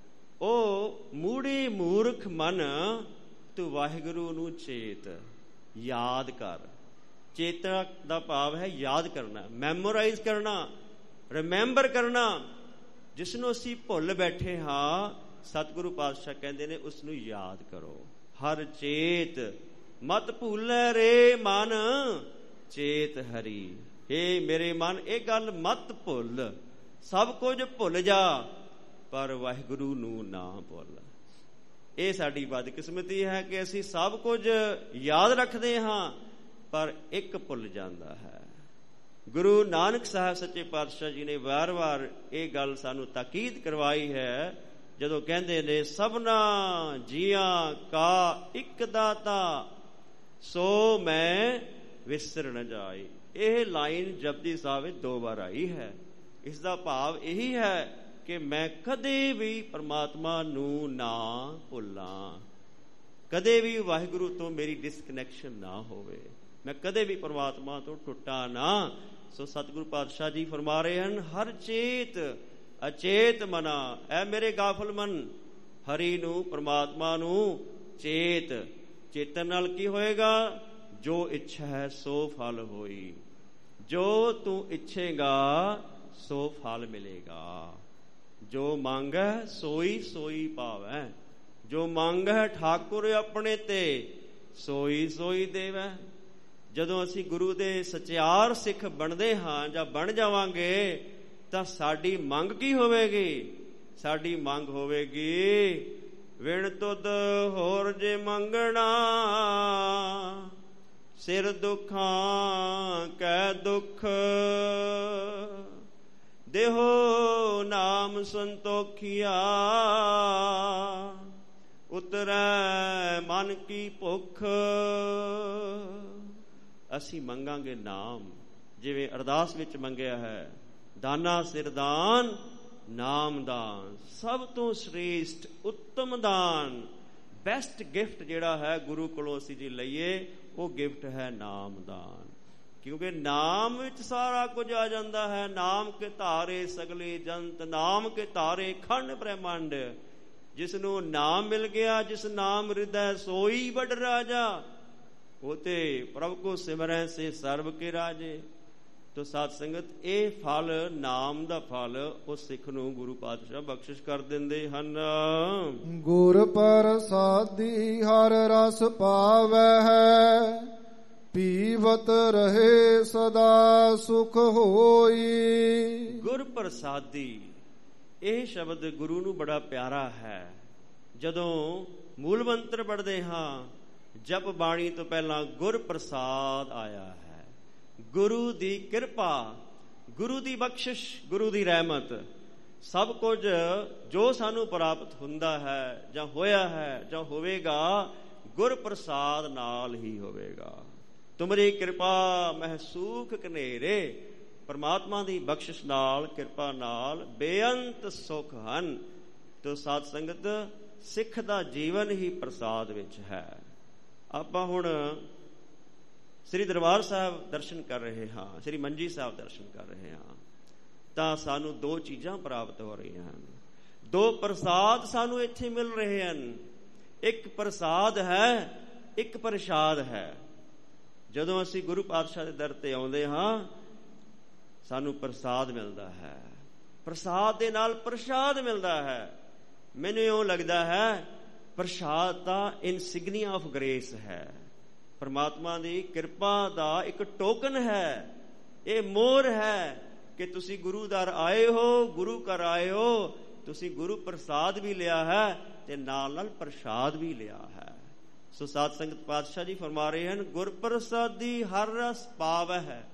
ਉਹ ਮੂੜੀ ਮੂਰਖ ਮਨ, ਤੂੰ ਵਾਹਿਗੁਰੂ ਨੂੰ ਚੇਤ, ਯਾਦ ਕਰ। ਚੇਤਾ ਦਾ ਭਾਵ ਹੈ ਯਾਦ ਕਰਨਾ, ਮੈਮੋਰਾਈਜ਼ ਕਰਨਾ, ਰਿਮੈਂਬਰ ਕਰਨਾ। ਜਿਸ ਨੂੰ ਅਸੀਂ ਭੁੱਲ ਬੈਠੇ ਹਾਂ, ਸਤਿਗੁਰੂ ਪਾਤਸ਼ਾਹ ਕਹਿੰਦੇ ਨੇ ਉਸ ਨੂੰ ਯਾਦ ਕਰੋ। ਹਰ ਚੇਤ ਮਤ ਭੁੱਲੈ ਰੇ ਮਨ, ਚੇਤ ਹਰੀ। ਹੇ ਮੇਰੇ ਮਨ, ਇਹ ਗੱਲ ਮਤ ਭੁੱਲ, ਸਭ ਕੁਝ ਭੁੱਲ ਜਾ, ਪਰ ਵਾਹਿਗੁਰੂ ਨੂੰ ਨਾ ਭੁੱਲ। ਇਹ ਸਾਡੀ ਬਦਕਿਸਮਤੀ ਹੈ ਕਿ ਅਸੀਂ ਸਭ ਕੁਝ ਯਾਦ ਰੱਖਦੇ ਹਾਂ, ਪਰ ਇੱਕ ਭੁੱਲ ਜਾਂਦਾ ਹੈ। ਗੁਰੂ ਨਾਨਕ ਸਾਹਿਬ ਸੱਚੇ ਪਾਤਸ਼ਾਹ ਜੀ ਨੇ ਵਾਰ-ਵਾਰ ਇਹ ਗੱਲ ਸਾਨੂੰ ਤਾਕੀਦ ਕਰਵਾਈ ਹੈ, ਜਦੋਂ ਕਹਿੰਦੇ ਨੇ ਸਭਨਾ ਜੀਆਂ ਕਾ ਇੱਕ ਦਾਤਾ, ਸੋ ਮੈਂ ਵਿਸਰ ਨ ਜਾਏ। ਇਹ ਲਾਈਨ ਜਪਜੀ ਸਾਹਿਬ ਵਿੱਚ 2 ਵਾਰ ਆਈ ਹੈ। ਇਸ ਦਾ ਭਾਵ ਇਹੀ ਹੈ ਕਿ ਮੈਂ ਕਦੇ ਵੀ ਪਰਮਾਤਮਾ ਨੂੰ ਨਾ ਭੁੱਲਾਂ, ਕਦੇ ਵੀ ਵਾਹਿਗੁਰੂ ਤੋਂ ਮੇਰੀ ਡਿਸਕਨੈਕਸ਼ਨ ਨਾ ਹੋਵੇ, ਮੈਂ ਕਦੇ ਵੀ ਪਰਮਾਤਮਾ ਤੋਂ ਟੁੱਟਾ ਨਾ। ਸੋ ਸਤਿਗੁਰੂ ਪਾਤਸ਼ਾਹ ਜੀ ਫਰਮਾ ਰਹੇ ਹਨ, ਹਰ ਚੇਤ ਅਚੇਤ ਮਨਾ, ਐ ਮੇਰੇ ਗਾਫਲ ਮਨ, ਹਰੀ ਨੂੰ, ਪਰਮਾਤਮਾ ਨੂੰ ਚੇਤ। ਚੇਤਨ ਨਾਲ ਕੀ ਹੋਏਗਾ? ਜੋ ਇੱਛਾ ਹੈ ਸੋ ਫਲ ਹੋਈ। ਜੋ ਤੂੰ ਇੱਛੇਗਾ ਸੋ ਫਲ ਮਿਲੇਗਾ। ਜੋ ਮੰਗ ਹੈ ਸੋਈ ਸੋਈ ਪਾਵੈ, ਜੋ ਮੰਗ ਹੈ ਠਾਕੁਰ ਆਪਣੇ ਤੇ, ਸੋਈ ਸੋਈ ਦੇਵੈ। ਜਦੋਂ ਅਸੀਂ ਗੁਰੂ ਦੇ ਸਚਿਆਰ ਸਿੱਖ ਬਣਦੇ ਹਾਂ ਜਾਂ ਬਣ ਜਾਵਾਂਗੇ, ਤਾਂ ਸਾਡੀ ਮੰਗ ਕੀ ਹੋਵੇਗੀ? ਸਾਡੀ ਮੰਗ ਹੋਵੇਗੀ, ਵਿਣ ਤੁਧ ਹੋਰ ਜੇ ਮੰਗਣਾ, ਸਿਰ ਦੁੱਖਾਂ ਕੈ ਦੁੱਖ, ਦੇਹੋ ਨਾਮ ਸੰਤੋਖਿਆ, ਉਤਰੈ ਮਨ ਕੀ ਭੁੱਖ। ਅਸੀਂ ਮੰਗਾਂਗੇ ਨਾਮ, ਜਿਵੇਂ ਅਰਦਾਸ ਵਿੱਚ ਮੰਗਿਆ ਹੈ, ਦਾਨਾ ਸਿਰ ਦਾਨ ਨਾਮ ਦਾਨ, ਸਭ ਤੋਂ ਸ੍ਰੇਸ਼ਟ ਉੱਤਮ ਦਾਨ, ਬੈਸਟ ਗਿਫਟ ਜਿਹੜਾ ਹੈ ਗੁਰੂ ਕੋਲੋਂ ਅਸੀਂ ਜੀ ਲਈਏ, ਉਹ ਗਿਫਟ ਹੈ ਨਾਮ ਦਾਨ। ਕਿਉਂਕਿ ਨਾਮ ਵਿੱਚ ਸਾਰਾ ਕੁਝ ਆ ਜਾਂਦਾ ਹੈ। ਨਾਮ ਕੇ ਧਾਰੇ ਸਗਲੇ ਜੰਤ, ਨਾਮ ਕੇ ਧਾਰੇ ਖੰਡ ਬ੍ਰਹਮੰਡ। ਜਿਸ ਨੂੰ ਨਾਮ ਮਿਲ ਗਿਆ, ਜਿਸ ਨਾਮ ਹਿਰਦੈ ਸੋਈ ਵੱਡ ਰਾਜਾ, ਉਹ ਤੇ ਪ੍ਰਭ ਕੋ ਸਿਮਰੈ ਸੇ ਸਰਬ ਕੇ ਰਾਜੇ। ਤੋ ਸਾਧ ਸੰਗਤ, ਇਹ ਫਲ, ਨਾਮ ਦਾ ਫਲ, ਉਹ ਸਿੱਖ ਨੂੰ ਗੁਰੂ ਪਾਤਸ਼ਾਹ ਬਖਸ਼ਿਸ਼ ਕਰ ਦਿੰਦੇ ਹਨ। ਗੁਰ ਪ੍ਰਸਾਦੀ ਹਰ ਰਸ ਪਾਵੈ, ਪੀਵਤ ਰਹੇ ਸਦਾ ਸੁਖ ਹੋਈ। ਗੁਰ ਪ੍ਰਸਾਦੀ, ਇਹ ਸ਼ਬਦ ਗੁਰੂ ਨੂੰ ਬੜਾ ਪਿਆਰਾ ਹੈ। ਜਦੋਂ ਮੂਲ ਮੰਤਰ ਪੜ੍ਹਦੇ ਹਾਂ, ਜਪ ਬਾਣੀ ਤੋਂ ਪਹਿਲਾਂ ਗੁਰ ਪ੍ਰਸਾਦ ਆਇਆ ਹੈ। ਗੁਰੂ ਦੀ ਕਿਰਪਾ, ਗੁਰੂ ਦੀ ਬਖਸ਼ਿਸ਼, ਗੁਰੂ ਦੀ ਰਹਿਮਤ, ਸਭ ਕੁਝ ਜੋ ਸਾਨੂੰ ਪ੍ਰਾਪਤ ਹੁੰਦਾ ਹੈ ਜਾਂ ਹੋਇਆ ਹੈ ਜਾਂ ਹੋਵੇਗਾ, ਗੁਰ ਪ੍ਰਸਾਦ ਨਾਲ ਹੀ ਹੋਵੇਗਾ। ਤੁਮਰੀ ਕਿਰਪਾ ਮਹਿ ਸੂਖ ਕਨੇਰੇ, ਪਰਮਾਤਮਾ ਦੀ ਬਖਸ਼ਿਸ਼ ਨਾਲ, ਕਿਰਪਾ ਨਾਲ ਬੇਅੰਤ ਸੁਖ ਹਨ। ਤੋ ਸਾਧ ਸੰਗਤ, ਸਿੱਖ ਦਾ ਜੀਵਨ ਹੀ ਪ੍ਰਸਾਦ ਵਿੱਚ ਹੈ। ਆਪਾਂ ਹੁਣ ਸ੍ਰੀ ਦਰਬਾਰ ਸਾਹਿਬ ਦਰਸ਼ਨ ਕਰ ਰਹੇ ਹਾਂ, ਸ੍ਰੀ ਮੰਜੀ ਸਾਹਿਬ ਦਰਸ਼ਨ ਕਰ ਰਹੇ ਹਾਂ, ਤਾਂ ਸਾਨੂੰ ਦੋ ਚੀਜ਼ਾਂ ਪ੍ਰਾਪਤ ਹੋ ਰਹੀਆਂ ਹਨ। ਦੋ ਪ੍ਰਸਾਦ ਸਾਨੂੰ ਇੱਥੇ ਮਿਲ ਰਹੇ ਹਨ। ਇੱਕ ਪ੍ਰਸਾਦ ਹੈ, ਇੱਕ ਪ੍ਰਸ਼ਾਦ ਹੈ। ਜਦੋਂ ਅਸੀਂ ਗੁਰੂ ਪਾਤਸ਼ਾਹ ਦੇ ਦਰ ਤੇ ਆਉਂਦੇ ਹਾਂ, ਸਾਨੂੰ ਪ੍ਰਸਾਦ ਮਿਲਦਾ ਹੈ। ਪ੍ਰਸਾਦ ਦੇ ਨਾਲ ਪ੍ਰਸ਼ਾਦ ਮਿਲਦਾ ਹੈ। ਮੈਨੂੰ ਇਉਂ ਲੱਗਦਾ ਹੈ ਪ੍ਰਸ਼ਾਦ ਤਾਂ ਇਨਸਿਗਨੀਆ ਆਫ ਗ੍ਰੇਸ ਹੈ, ਪਰਮਾਤਮਾ ਦੀ ਕਿਰਪਾ ਦਾ ਇੱਕ ਟੋਕਨ ਹੈ। ਇਹ ਮੋਹਰ ਹੈ ਕਿ ਤੁਸੀਂ ਗੁਰੂ ਦਰ ਆਏ ਹੋ, ਗੁਰੂ ਘਰ ਆਏ ਹੋ, ਤੁਸੀਂ ਗੁਰੂ ਪ੍ਰਸਾਦ ਵੀ ਲਿਆ ਹੈ ਤੇ ਨਾਲ ਨਾਲ ਪ੍ਰਸ਼ਾਦ ਵੀ ਲਿਆ ਹੈ। ਸੋ ਸਾਧ ਸੰਗਤ, ਪਾਤਸ਼ਾਹ ਜੀ ਫਰਮਾ ਰਹੇ ਹਨ, ਗੁਰ ਪ੍ਰਸਾਦੀ ਹਰ ਰਸ ਪਾਵੈ ਹੈ।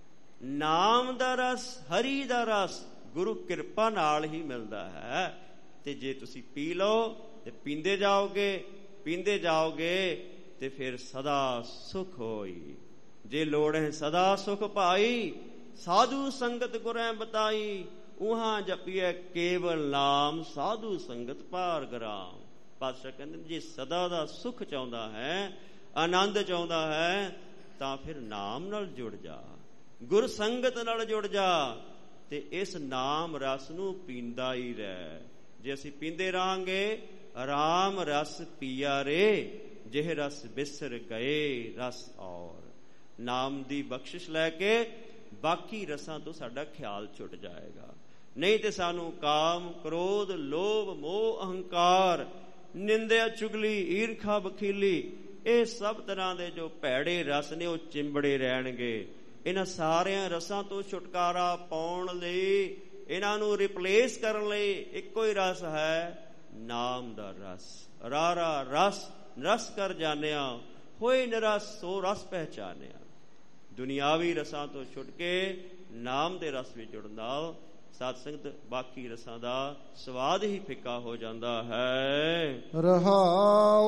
ਨਾਮ ਦਾ ਰਸ, ਹਰੀ ਦਾ ਰਸ ਗੁਰੂ ਕਿਰਪਾ ਨਾਲ ਹੀ ਮਿਲਦਾ ਹੈ। ਤੇ ਜੇ ਤੁਸੀਂ ਪੀ ਲਓ ਤੇ ਪੀਂਦੇ ਜਾਓਗੇ, ਪੀਂਦੇ ਜਾਓਗੇ ਤੇ ਫਿਰ ਸਦਾ ਸੁਖ ਹੋਈ। ਜੇ ਲੋੜ ਹੈ ਸਦਾ ਸੁਖ ਪਾਈ, ਸਾਧੂ ਸੰਗਤ ਗੁਰੈ ਬਤਾਈ। ਉਹਾਂ ਜਪੀਐ ਕੇਵਲ ਨਾਮ, ਸਾਧੂ ਸੰਗਤ ਪਾਰ ਗਰਾਮ। ਪਾਤਸ਼ਾਹ ਕਹਿੰਦੇ ਜੇ ਸਦਾ ਦਾ ਸੁਖ ਚਾਹੁੰਦਾ ਹੈ, ਆਨੰਦ ਚਾਹੁੰਦਾ ਹੈ, ਤਾਂ ਫਿਰ ਨਾਮ ਨਾਲ ਜੁੜ ਜਾ, ਗੁਰ ਸੰਗਤ ਨਾਲ ਜੁੜ ਜਾ ਤੇ ਇਸ ਨਾਮ ਰਸ ਨੂੰ ਪੀਂਦਾ ਹੀ ਰਹਿ। ਜੇ ਅਸੀਂ ਪੀਂਦੇ ਰਹਾਂਗੇ, ਰਾਮ ਰਸ ਪੀਆ ਰੇ, ਜਿਹ ਰਸ ਬਿਸਰ ਗਏ ਰਸ ਔਰ। ਨਾਮ ਦੀ ਬਖਸ਼ਿਸ਼ ਲੈ ਕੇ ਬਾਕੀ ਰਸਾਂ ਤੋਂ ਸਾਡਾ ਖਿਆਲ ਛੁੱਟ ਜਾਏਗਾ। ਨਹੀਂ ਤੇ ਸਾਨੂੰ ਕਾਮ, ਕ੍ਰੋਧ, ਲੋਭ, ਮੋਹ, ਅਹੰਕਾਰ, ਨਿੰਦਿਆ, ਚੁਗਲੀ, ਈਰਖਾ, ਬਖੀਲੀ, ਇਹ ਸਭ ਤਰ੍ਹਾਂ ਦੇ ਜੋ ਭੈੜੇ ਰਸ ਨੇ ਉਹ ਚਿੰਬੜੇ ਰਹਿਣਗੇ। ਇਹਨਾਂ ਸਾਰਿਆਂ ਰਸਾਂ ਤੋਂ ਛੁਟਕਾਰਾ ਪਾਉਣ ਲਈ, ਇਹਨਾਂ ਨੂੰ ਰਿਪਲੇਸ ਕਰਨ ਲਈ ਇੱਕੋ ਹੀ ਰਸ ਹੈ, ਨਾਮ ਦਾ ਰਸ। ਰਾਰਾ ਰਸ ਰਸ ਕਰ ਜਾਣਿਆ, ਹੋਏ ਨਿਰਸ ਸੋ ਰਸ ਪਹਿਚਾਨਿਆ। ਦੁਨਿਆਵੀ ਰਸਾਂ ਤੋਂ ਛੁੱਟ ਕੇ ਨਾਮ ਦੇ ਰਸ ਵਿੱਚ ਜੁੜਨ ਨਾਲ ਸਾਧ ਸੰਗਤ ਬਾਕੀ ਰਸਾਂ ਦਾ ਸਵਾਦ ਹੀ ਫਿੱਕਾ ਹੋ ਜਾਂਦਾ ਹੈ। ਰਹਾਉ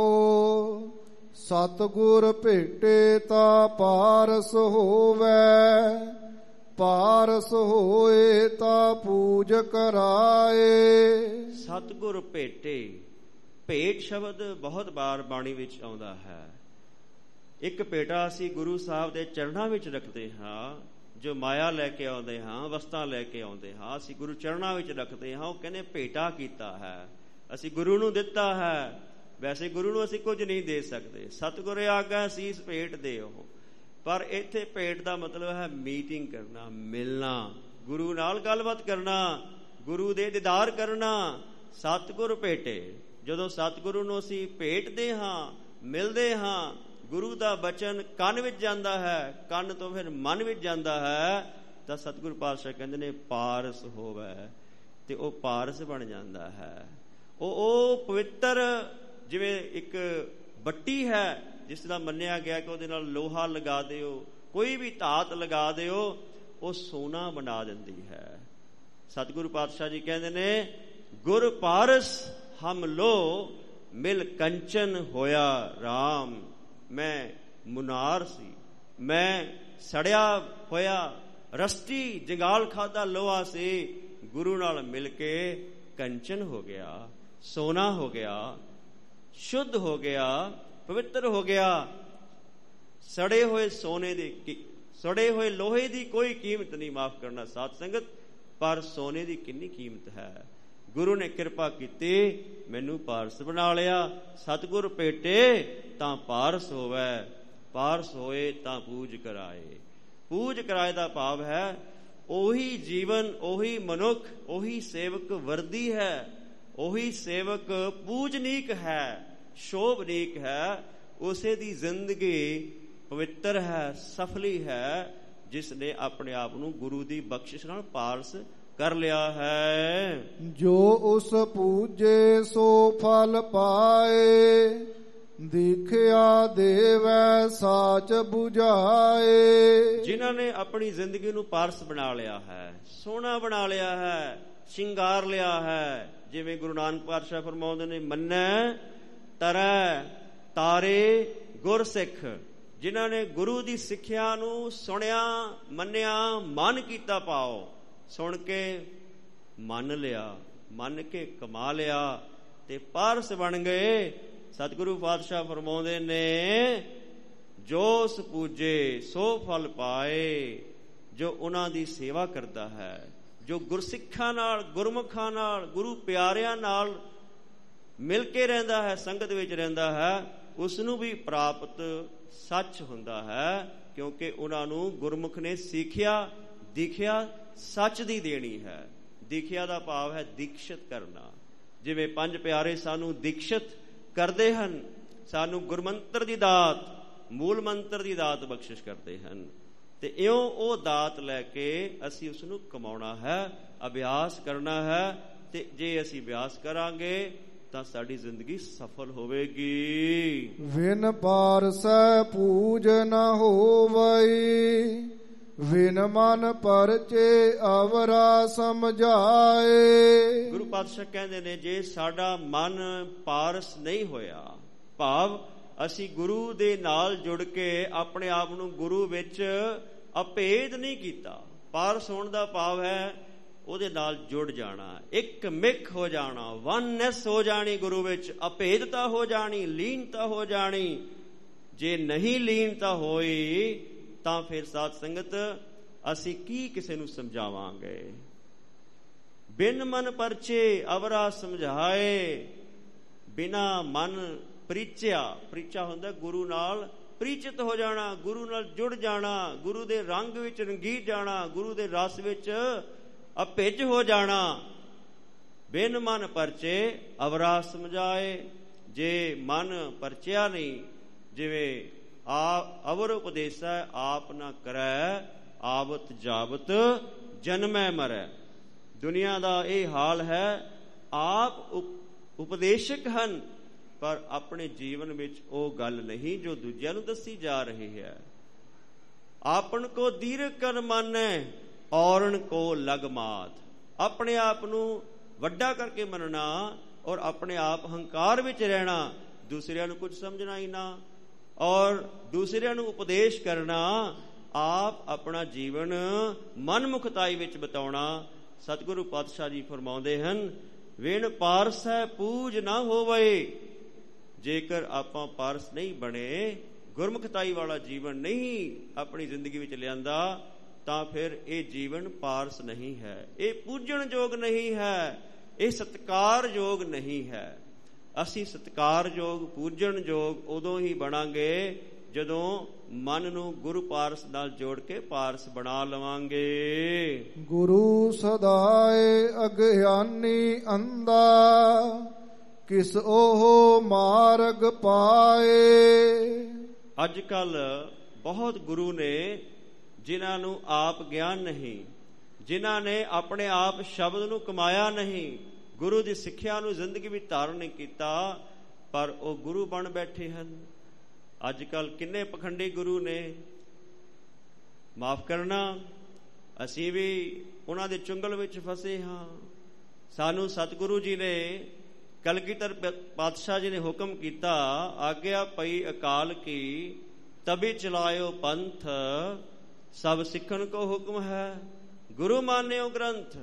ਸਤਿਗੁਰ ਭੇਟੇ ਤਾ ਪਾਰਸ ਹੋਵੇ, ਪਾਰਸ ਹੋਏ ਤਾ ਪੂਜ ਕਰਾਏ। ਸਤਿਗੁਰ ਭੇਟੇ, ਭੇਟ ਸ਼ਬਦ ਬਹੁਤ ਵਾਰ ਬਾਣੀ ਵਿੱਚ ਆਉਂਦਾ ਹੈ। ਇੱਕ ਭੇਟਾ ਅਸੀਂ ਗੁਰੂ ਸਾਹਿਬ ਦੇ ਚਰਨਾਂ ਵਿੱਚ ਰੱਖਦੇ ਹਾਂ। ਜੋ ਮਾਇਆ ਲੈ ਕੇ ਆਉਂਦੇ ਹਾਂ, ਵਸਤਾਂ ਲੈ ਕੇ ਆਉਂਦੇ ਹਾਂ, ਅਸੀਂ ਗੁਰੂ ਚਰਨਾਂ ਵਿੱਚ ਰੱਖਦੇ ਹਾਂ। ਉਹ ਕਹਿੰਦੇ ਭੇਟਾ ਕੀਤਾ ਹੈ, ਅਸੀਂ ਗੁਰੂ ਨੂੰ ਦਿੱਤਾ ਹੈ। ਵੈਸੇ ਗੁਰੂ ਨੂੰ ਅਸੀਂ ਕੁਝ ਨਹੀਂ ਦੇ ਸਕਦੇ, ਸਤਿਗੁਰ ਆਗਾ ਸੀਸ ਭੇਟ ਦਿਓ। ਪਰ ਇੱਥੇ ਭੇਟ ਦਾ ਮਤਲਬ ਹੈ ਮੀਟਿੰਗ ਕਰਨਾ, ਮਿਲਣਾ, ਗੁਰੂ ਨਾਲ ਗੱਲਬਾਤ ਕਰਨਾ, ਗੁਰੂ ਦੇ ਦੀਦਾਰ ਕਰਨਾ। ਸਤਿਗੁਰ ਭੇਟੇ, ਜਦੋਂ ਸਤਿਗੁਰੂ ਨੂੰ ਅਸੀਂ ਭੇਟਦੇ ਹਾਂ, ਮਿਲਦੇ ਹਾਂ, ਗੁਰੂ ਦਾ ਬਚਨ ਕੰਨ ਵਿੱਚ ਜਾਂਦਾ ਹੈ, ਕੰਨ ਤੋਂ ਫਿਰ ਮਨ ਵਿੱਚ ਜਾਂਦਾ ਹੈ, ਤਾਂ ਸਤਿਗੁਰੂ ਪਾਤਸ਼ਾਹ ਕਹਿੰਦੇ ਨੇ ਪਾਰਸ ਹੋਵੇ, ਤੇ ਉਹ ਪਾਰਸ ਬਣ ਜਾਂਦਾ ਹੈ। ਉਹ ਪਵਿੱਤਰ, ਜਿਵੇਂ ਇੱਕ ਬੱਟੀ ਹੈ ਜਿਸ ਦਾ ਮੰਨਿਆ ਗਿਆ ਕਿ ਉਹਦੇ ਨਾਲ ਲੋਹਾ ਲਗਾ ਦਿਓ, ਕੋਈ ਵੀ ਧਾਤ ਲਗਾ ਦਿਓ, ਉਹ ਸੋਨਾ ਬਣਾ ਦਿੰਦੀ ਹੈ। ਸਤਿਗੁਰੂ ਪਾਤਸ਼ਾਹ ਜੀ ਕਹਿੰਦੇ ਨੇ, ਗੁਰ ਪਾਰਸ ਹਮ ਲੋ ਮਿਲ ਕੰਚਨ ਹੋਇਆ ਰਾਮ। ਮੈਂ ਮੁਨਾਰ ਸੀ, ਮੈਂ ਸੜਿਆ ਹੋਇਆ ਰਸਤੀ ਜੰਗਾਲ ਖਾਦਾ ਲੋਹਾ ਸੀ, ਗੁਰੂ ਨਾਲ ਮਿਲ ਕੇ ਕੰਚਨ ਹੋ ਗਿਆ, ਸੋਨਾ ਹੋ ਗਿਆ, ਸ਼ੁੱਧ ਹੋ ਗਿਆ, ਪਵਿੱਤਰ ਹੋ ਗਿਆ। ਸੜੇ ਹੋਏ ਸੋਨੇ ਦੇ ਸੜੇ ਹੋਏ ਲੋਹੇ ਦੀ ਕੋਈ ਕੀਮਤ ਨਹੀਂ, ਮਾਫ ਕਰਨਾ ਸਾਧ ਸੰਗਤ, ਪਰ ਸੋਨੇ ਦੀ ਕਿੰਨੀ ਕੀਮਤ ਹੈ। ਗੁਰੂ ਨੇ ਕਿਰਪਾ ਕੀਤੀ, ਮੈਨੂੰ ਪਾਰਸ ਬਣਾ ਲਿਆ। ਸਤਿਗੁਰ ਭੇਟੇ ਤਾਂ ਪਾਰਸ ਹੋਵੇ, ਪਾਰਸ ਹੋਏ ਤਾਂ ਪੂਜ ਕਰਾਏ। ਪੂਜ ਕਰਾਏ ਦਾ ਭਾਵ ਹੈ ਉਹੀ ਜੀਵਨ, ਉਹੀ ਮਨੁੱਖ, ਉਹੀ ਸੇਵਕ ਵਰਦੀ ਹੈ, ਉਹੀ ਸੇਵਕ ਪੂਜਨੀਕ ਹੈ, ਸ਼ੋਭਨੀਕ ਹੈ। ਉਸੇ ਦੀ ਜ਼ਿੰਦਗੀ ਪਵਿੱਤਰ ਹੈ, ਸਫਲੀ ਹੈ, ਜਿਸ ਨੇ ਆਪਣੇ ਆਪ ਨੂੰ ਗੁਰੂ ਦੀ ਬਖਸ਼ਿਸ਼ ਨਾਲ ਪਾਰਸ ਕਰ ਲਿਆ ਹੈ। ਜੋ ਉਸ ਪੂਜੇ ਸੋ ਫਲ ਪਾਏ, ਦੇਖਿਆ ਦੇਵੈ ਸਾਚ 부ਝਾਏ। ਜਿਨ੍ਹਾਂ ਨੇ ਆਪਣੀ ਜ਼ਿੰਦਗੀ ਨੂੰ ਪਾਰਸ ਬਣਾ ਲਿਆ ਹੈ, ਸੋਹਣਾ ਬਣਾ ਲਿਆ ਹੈ, ਸ਼ਿੰਗਾਰ ਲਿਆ ਹੈ, ਜਿਵੇਂ ਗੁਰੂ ਨਾਨਕ ਪਾਤਸ਼ਾਹ ਫਰਮਾਉਂਦੇ ਨੇ, ਮੰਨੈ ਤਰੈ ਤਾਰੇ ਗੁਰਸਿੱਖ। ਜਿਨ੍ਹਾਂ ਨੇ ਗੁਰੂ ਦੀ ਸਿੱਖਿਆ ਨੂੰ ਸੁਣਿਆ, ਮੰਨਿਆ, ਮਨ ਕੀਤਾ ਭਾਉ, ਸੁਣ ਕੇ ਮੰਨ ਲਿਆ, ਮੰਨ ਕੇ ਕਮਾ ਲਿਆ ਤੇ ਪਾਰਸ ਬਣ ਗਏ। ਸਤਿਗੁਰੂ ਪਾਤਸ਼ਾਹ ਫਰਮਾਉਂਦੇ ਨੇ, ਜੋਸ ਪੂਜੇ ਸੋ ਫਲ ਪਾਏ। ਜੋ ਉਹਨਾਂ ਦੀ ਸੇਵਾ ਕਰਦਾ ਹੈ, ਜੋ ਗੁਰਸਿੱਖਾਂ ਨਾਲ, ਗੁਰਮੁਖਾਂ ਨਾਲ, ਗੁਰੂ ਪਿਆਰਿਆਂ ਨਾਲ ਮਿਲ ਕੇ ਰਹਿੰਦਾ ਹੈ, ਸੰਗਤ ਵਿੱਚ ਰਹਿੰਦਾ ਹੈ, ਉਸ ਨੂੰ ਵੀ ਪ੍ਰਾਪਤ ਸੱਚ ਹੁੰਦਾ ਹੈ, ਕਿਉਂਕਿ ਉਹਨਾਂ ਨੂੰ ਗੁਰਮੁਖ ਨੇ ਸਿੱਖਿਆ, ਦਿਖਿਆ ਸੱਚ ਦੀ ਦੇਣੀ ਹੈ। ਦਿਖਿਆ ਦਾ ਭਾਵ ਹੈ ਦੀਕਸ਼ਿਤ ਕਰਨਾ। ਜਿਵੇਂ ਪੰਜ ਪਿਆਰੇ ਸਾਨੂੰ ਦੀਕਸ਼ਿਤ ਕਰਦੇ ਹਨ, ਸਾਨੂੰ ਗੁਰਮੰਤਰ ਦੀ ਦਾਤ, ਮੂਲ ਮੰਤਰ ਦੀ ਦਾਤ ਬਖਸ਼ਿਸ਼ ਕਰਦੇ ਹਨ, ਤੇ ਇਉਂ ਉਹ ਦਾਤ ਲੈ ਕੇ ਅਸੀਂ ਉਸ ਨੂੰ ਕਮਾਉਣਾ ਹੈ, ਅਭਿਆਸ ਕਰਨਾ ਹੈ। ਤੇ ਜੇ ਅਸੀਂ ਅਭਿਆਸ ਕਰਾਂਗੇ ਤਾਂ ਸਾਡੀ ਜ਼ਿੰਦਗੀ ਸਫਲ ਹੋਵੇਗੀ। ਵਿਨ ਪਾਰਸੈ ਪੂਜ ਨ ਹੋਵਈ, ਵਿਨ ਮਨ ਪਰਚੇ ਅਵਰਾ ਸਮਝਾਏ। ਗੁਰੂ ਪਾਤਸ਼ਾਹ ਕਹਿੰਦੇ ਨੇ, ਜੇ ਸਾਡਾ ਮਨ ਪਾਰਸ ਨਹੀਂ ਹੋਇਆ, ਭਾਵ ਅਸੀਂ ਗੁਰੂ ਦੇ ਨਾਲ ਜੁੜ ਕੇ ਆਪਣੇ ਆਪ ਨੂੰ ਗੁਰੂ ਵਿੱਚ ਅਭੇਦ ਨਹੀਂ ਕੀਤਾ। ਪਾਰਸ ਹੋਣ ਦਾ ਭਾਵ ਹੈ ਉਹਦੇ ਨਾਲ ਜੁੜ ਜਾਣਾ, ਇੱਕ ਮਿਕ ਹੋ ਜਾਣਾ, ਵਨਨੈਸ ਹੋ ਜਾਣੀ, ਗੁਰੂ ਵਿੱਚ ਅਭੇਦਤਾ ਹੋ ਜਾਣੀ, ਲੀਨਤਾ ਹੋ ਜਾਣੀ। ਜੇ ਨਹੀਂ ਲੀਨਤਾ ਹੋਈ ਤਾਂ ਫਿਰ ਸਾਧ ਸੰਗਤ ਅਸੀਂ ਕੀ ਕਿਸੇ ਨੂੰ ਸਮਝਾਵਾਂਗੇ। ਬਿਨ ਮਨ ਪਰਚੇ ਅਵਰਾ ਸਮਝਾਏ। ਬਿਨਾ ਮਨ ਪ੍ਰੀਚਿਆ, ਪ੍ਰੀਚਾ ਹੁੰਦਾ ਗੁਰੂ ਨਾਲ ਪ੍ਰੀਚਿਤ ਹੋ ਜਾਣਾ, ਗੁਰੂ ਨਾਲ ਜੁੜ ਜਾਣਾ, ਗੁਰੂ ਦੇ ਰੰਗ ਵਿੱਚ ਰੰਗੀਤ ਜਾਣਾ, ਗੁਰੂ ਦੇ ਰਸ ਵਿੱਚ ਅਭਿੱਜ ਹੋ ਜਾਣਾ। ਬਿਨ ਮਨ ਪਰਚੇ ਅਵਰਾ ਸਮਝਾਏ। ਜੇ ਮਨ ਪਰਚਿਆ ਨਹੀਂ, ਜਿਵੇਂ ਅਵਰ ਉਪਦੇਸੈ ਆਪ ਨਾ ਕਰੈ, ਆਵਤ ਜਾਵਤ ਜਨਮੈ ਮਰੈ। ਦੁਨੀਆ ਦਾ ਇਹ ਹਾਲ ਹੈ, ਆਪ ਉਪਦੇਸ਼ਕ ਹਨ, ਪਰ ਆਪਣੇ ਜੀਵਨ ਵਿੱਚ ਉਹ ਗੱਲ ਨਹੀਂ ਜੋ ਦੂਜਿਆਂ ਨੂੰ ਦੱਸੀ ਜਾ ਰਹੀ ਹੈ। ਆਪਨ ਕੋ ਦੀਰਘ ਕਰ ਮਾਨੈ, ਔਰਨ ਕੋ ਲਗ ਮਾਤ। ਆਪਣੇ ਆਪ ਨੂੰ ਵੱਡਾ ਕਰਕੇ ਮੰਨਣਾ ਔਰ ਆਪਣੇ ਆਪ ਹੰਕਾਰ ਵਿੱਚ ਰਹਿਣਾ, ਦੂਸਰਿਆਂ ਨੂੰ ਕੁਝ ਸਮਝਣਾ ਹੀ ਨਾ, ਔਰ ਦੂਸਰਿਆਂ ਨੂੰ ਉਪਦੇਸ਼ ਕਰਨਾ, ਆਪ ਆਪਣਾ ਜੀਵਨ ਮਨਮੁਖਤਾਈ ਵਿੱਚ ਬਿਤਾਉਣਾ। ਸਤਿਗੁਰੂ ਪਾਤਸ਼ਾਹ ਜੀ ਫਰਮਾਉਂਦੇ ਹਨ, ਵਿਣ ਪਾਰਸੈ ਪੂਜ ਨਾ ਹੋਵੇ। ਜੇਕਰ ਆਪਾਂ ਪਾਰਸ ਨਹੀਂ ਬਣੇ, ਗੁਰਮੁਖਤਾਈ ਵਾਲਾ ਜੀਵਨ ਨਹੀਂ ਆਪਣੀ ਜ਼ਿੰਦਗੀ ਵਿੱਚ ਲਿਆਂਦਾ, ਤਾਂ ਫਿਰ ਇਹ ਜੀਵਨ ਪਾਰਸ ਨਹੀਂ ਹੈ, ਇਹ ਪੂਜਣ ਯੋਗ ਨਹੀਂ ਹੈ, ਇਹ ਸਤਿਕਾਰ ਯੋਗ ਨਹੀਂ ਹੈ। ਅਸੀਂ ਸਤਿਕਾਰਯੋਗ, ਪੂਜਣ ਯੋਗ ਉਦੋਂ ਹੀ ਬਣਾਂਗੇ ਜਦੋਂ ਮਨ ਨੂੰ ਗੁਰੂ ਪਾਰਸ ਨਾਲ ਜੋੜ ਕੇ ਪਾਰਸ ਬਣਾ ਲਵਾਂਗੇ। ਗੁਰੂ ਸਦਾਏ ਅਗਿਆਨੀ ਅੰਧਾ, ਕਿਸ ਉਹ ਮਾਰਗ ਪਾਏ। ਅੱਜ ਕੱਲ ਬਹੁਤ ਗੁਰੂ ਨੇ ਜਿਨ੍ਹਾਂ ਨੂੰ ਆਪ ਗਿਆਨ ਨਹੀਂ, ਜਿਨ੍ਹਾਂ ਨੇ ਆਪਣੇ ਆਪ ਸ਼ਬਦ ਨੂੰ ਕਮਾਇਆ ਨਹੀਂ, ਗੁਰੂ ਦੀ ਸਿੱਖਿਆ ਨੂੰ ਜ਼ਿੰਦਗੀ ਵਿੱਚ ਧਾਰਨ ਨਹੀਂ ਕੀਤਾ, ਪਰ ਉਹ ਗੁਰੂ ਬਣ ਬੈਠੇ ਹਨ। ਅੱਜ ਕੱਲ ਕਿੰਨੇ ਪਖੰਡੀ ਗੁਰੂ ਨੇ, ਮਾਫ ਕਰਨਾ, ਅਸੀਂ ਵੀ ਉਹਨਾਂ ਦੇ ਚੁੰਗਲ ਵਿੱਚ ਫਸੇ ਹਾਂ। ਸਾਨੂੰ ਸਤਿਗੁਰੂ ਜੀ ਨੇ, ਕਲਗੀਧਰ ਪਾਤਸ਼ਾਹ ਜੀ ਨੇ ਹੁਕਮ ਕੀਤਾ, ਆਗਿਆ ਪਈ ਅਕਾਲ ਕੀ ਤਬੀ ਚਲਾਇਓ ਪੰਥ, ਸਭ ਸਿੱਖਣ ਕੋ ਹੁਕਮ ਹੈ ਗੁਰੂ ਮਾਨਿਓ ਗ੍ਰੰਥ।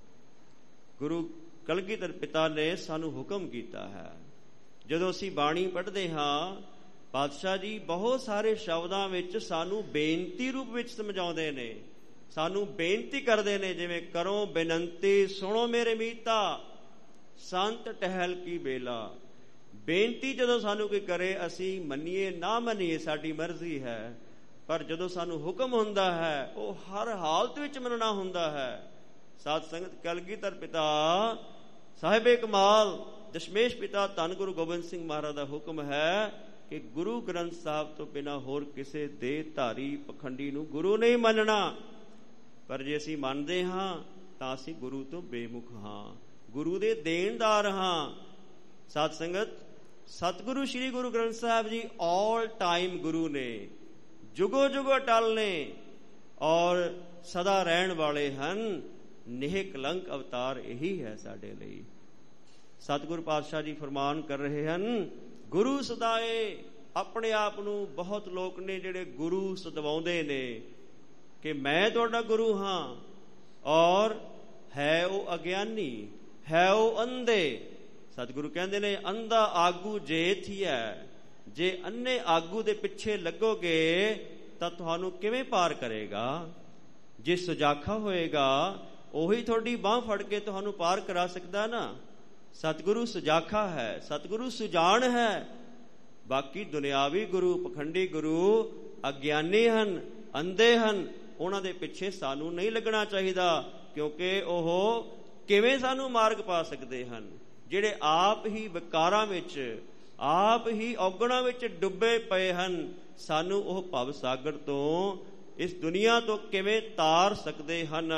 ਗੁਰੂ ਕਲਗੀਧਰ ਪਿਤਾ ਨੇ ਸਾਨੂੰ ਹੁਕਮ ਕੀਤਾ ਹੈ। ਜਦੋਂ ਅਸੀਂ ਬਾਣੀ ਪੜ੍ਹਦੇ ਹਾਂ ਪਾਤਸ਼ਾਹ ਜੀ ਬਹੁਤ ਸਾਰੇ ਸ਼ਬਦਾਂ ਵਿੱਚ ਸਾਨੂੰ ਬੇਨਤੀ ਰੂਪ ਵਿੱਚ ਸਮਝਾਉਂਦੇ ਨੇ, ਸਾਨੂੰ ਬੇਨਤੀ ਕਰਦੇ ਨੇ, ਜਿਵੇਂ ਕਰੋ ਬੇਨੰਤੀ ਸੁਣੋ ਮੇਰੇ ਮੀਤਾ ਸੰਤ ਟਹਿਲ ਕੀ ਬੇਲਾ। ਬੇਨਤੀ ਜਦੋਂ ਸਾਨੂੰ ਕੋਈ ਕਰੇ ਅਸੀਂ ਮੰਨੀਏ ਨਾ ਮੰਨੀਏ ਸਾਡੀ ਮਰਜ਼ੀ ਹੈ, ਪਰ ਜਦੋਂ ਸਾਨੂੰ ਹੁਕਮ ਹੁੰਦਾ ਹੈ ਉਹ ਹਰ ਹਾਲਤ ਵਿੱਚ ਮੰਨਣਾ ਹੁੰਦਾ ਹੈ। ਸਾਧ ਸੰਗਤ ਕਲਗੀਧਰ ਪਿਤਾ ਸਾਹਿਬੇ ਕਮਾਲ ਦਸ਼ਮੇਸ਼ ਪਿਤਾ ਧੰਨ ਗੁਰੂ ਗੋਬਿੰਦ ਸਿੰਘ ਮਹਾਰਾਜ ਦਾ ਹੁਕਮ ਹੈ ਕਿ ਗੁਰੂ ਗ੍ਰੰਥ ਸਾਹਿਬ ਤੋਂ ਬਿਨਾਂ ਹੋਰ ਕਿਸੇ ਦੇ ਧਾਰੀ ਪਖੰਡੀ ਨੂੰ ਗੁਰੂ ਨਹੀਂ ਮੰਨਣਾ। ਪਰ ਜੇ ਅਸੀਂ ਮੰਨਦੇ ਹਾਂ ਤਾਂ ਅਸੀਂ ਗੁਰੂ ਤੋਂ ਬੇਮੁਖ ਹਾਂ, ਗੁਰੂ ਦੇ ਦੇਣਦਾਰ ਹਾਂ। ਸਾਧ ਸੰਗਤ ਸਤਿਗੁਰੂ ਸ੍ਰੀ ਗੁਰੂ ਗ੍ਰੰਥ ਸਾਹਿਬ ਜੀ ਆਲ ਟਾਈਮ ਗੁਰੂ ਨੇ, ਜੁਗੋ ਜੁਗੋ ਅਟਲ ਨੇ ਔਰ ਸਦਾ ਰਹਿਣ ਵਾਲੇ ਹਨ। ਨਿਹ ਕਲੰਕ ਅਵਤਾਰ ਇਹੀ ਹੈ ਸਾਡੇ ਲਈ। ਸਤਿਗੁਰੂ ਪਾਤਸ਼ਾਹ ਜੀ ਫਰਮਾਨ ਕਰ ਰਹੇ ਹਨ, ਗੁਰੂ ਸਦਾਏ। ਆਪਣੇ ਆਪ ਨੂੰ ਬਹੁਤ ਲੋਕ ਨੇ ਜਿਹੜੇ ਗੁਰੂ ਸਦਵਾਉਂਦੇ ਨੇ ਕਿ ਮੈਂ ਤੁਹਾਡਾ ਗੁਰੂ ਹਾਂ, ਔਰ ਹੈ ਉਹ ਅਗਿਆਨੀ, ਹੈ ਉਹ ਅੰਧੇ। ਸਤਿਗੁਰੂ ਕਹਿੰਦੇ ਨੇ ਅੰਧਾ ਆਗੂ ਜੇ ਥੀਐ, ਜੇ ਅੰਨੇ ਆਗੂ ਦੇ ਪਿੱਛੇ ਲੱਗੋਗੇ ਤਾਂ ਤੁਹਾਨੂੰ ਕਿਵੇਂ ਪਾਰ ਕਰੇਗਾ। ਜੇ ਸੁਜਾਖਾ ਹੋਏਗਾ ਉਹੀ ਤੁਹਾਡੀ ਬਾਂਹ ਫੜ ਕੇ ਤੁਹਾਨੂੰ ਪਾਰ ਕਰਾ ਸਕਦਾ ਨਾ। ਸਤਿਗੁਰੂ ਸੁਜਾਖਾ ਹੈ, ਸਤਿਗੁਰੂ ਸੁਜਾਨ ਹੈ। ਬਾਕੀ ਦੁਨਿਆਵੀ ਗੁਰੂ, ਪਖੰਡੀ ਗੁਰੂ ਅਗਿਆਨੀ ਹਨ, ਅੰਧੇ ਹਨ, ਉਹਨਾਂ ਦੇ ਪਿੱਛੇ ਸਾਨੂੰ ਨਹੀਂ ਲੱਗਣਾ ਚਾਹੀਦਾ, ਕਿਉਂਕਿ ਉਹ ਕਿਵੇਂ ਸਾਨੂੰ ਮਾਰਗ ਪਾ ਸਕਦੇ ਹਨ। ਜਿਹੜੇ ਆਪ ਹੀ ਵਿਕਾਰਾਂ ਵਿੱਚ, ਆਪ ਹੀ ਔਗਣਾਂ ਵਿੱਚ ਡੁੱਬੇ ਪਏ ਹਨ, ਸਾਨੂੰ ਉਹ ਭਵ ਸਾਗਰ ਤੋਂ, ਇਸ ਦੁਨੀਆ ਤੋਂ ਕਿਵੇਂ ਤਾਰ ਸਕਦੇ ਹਨ।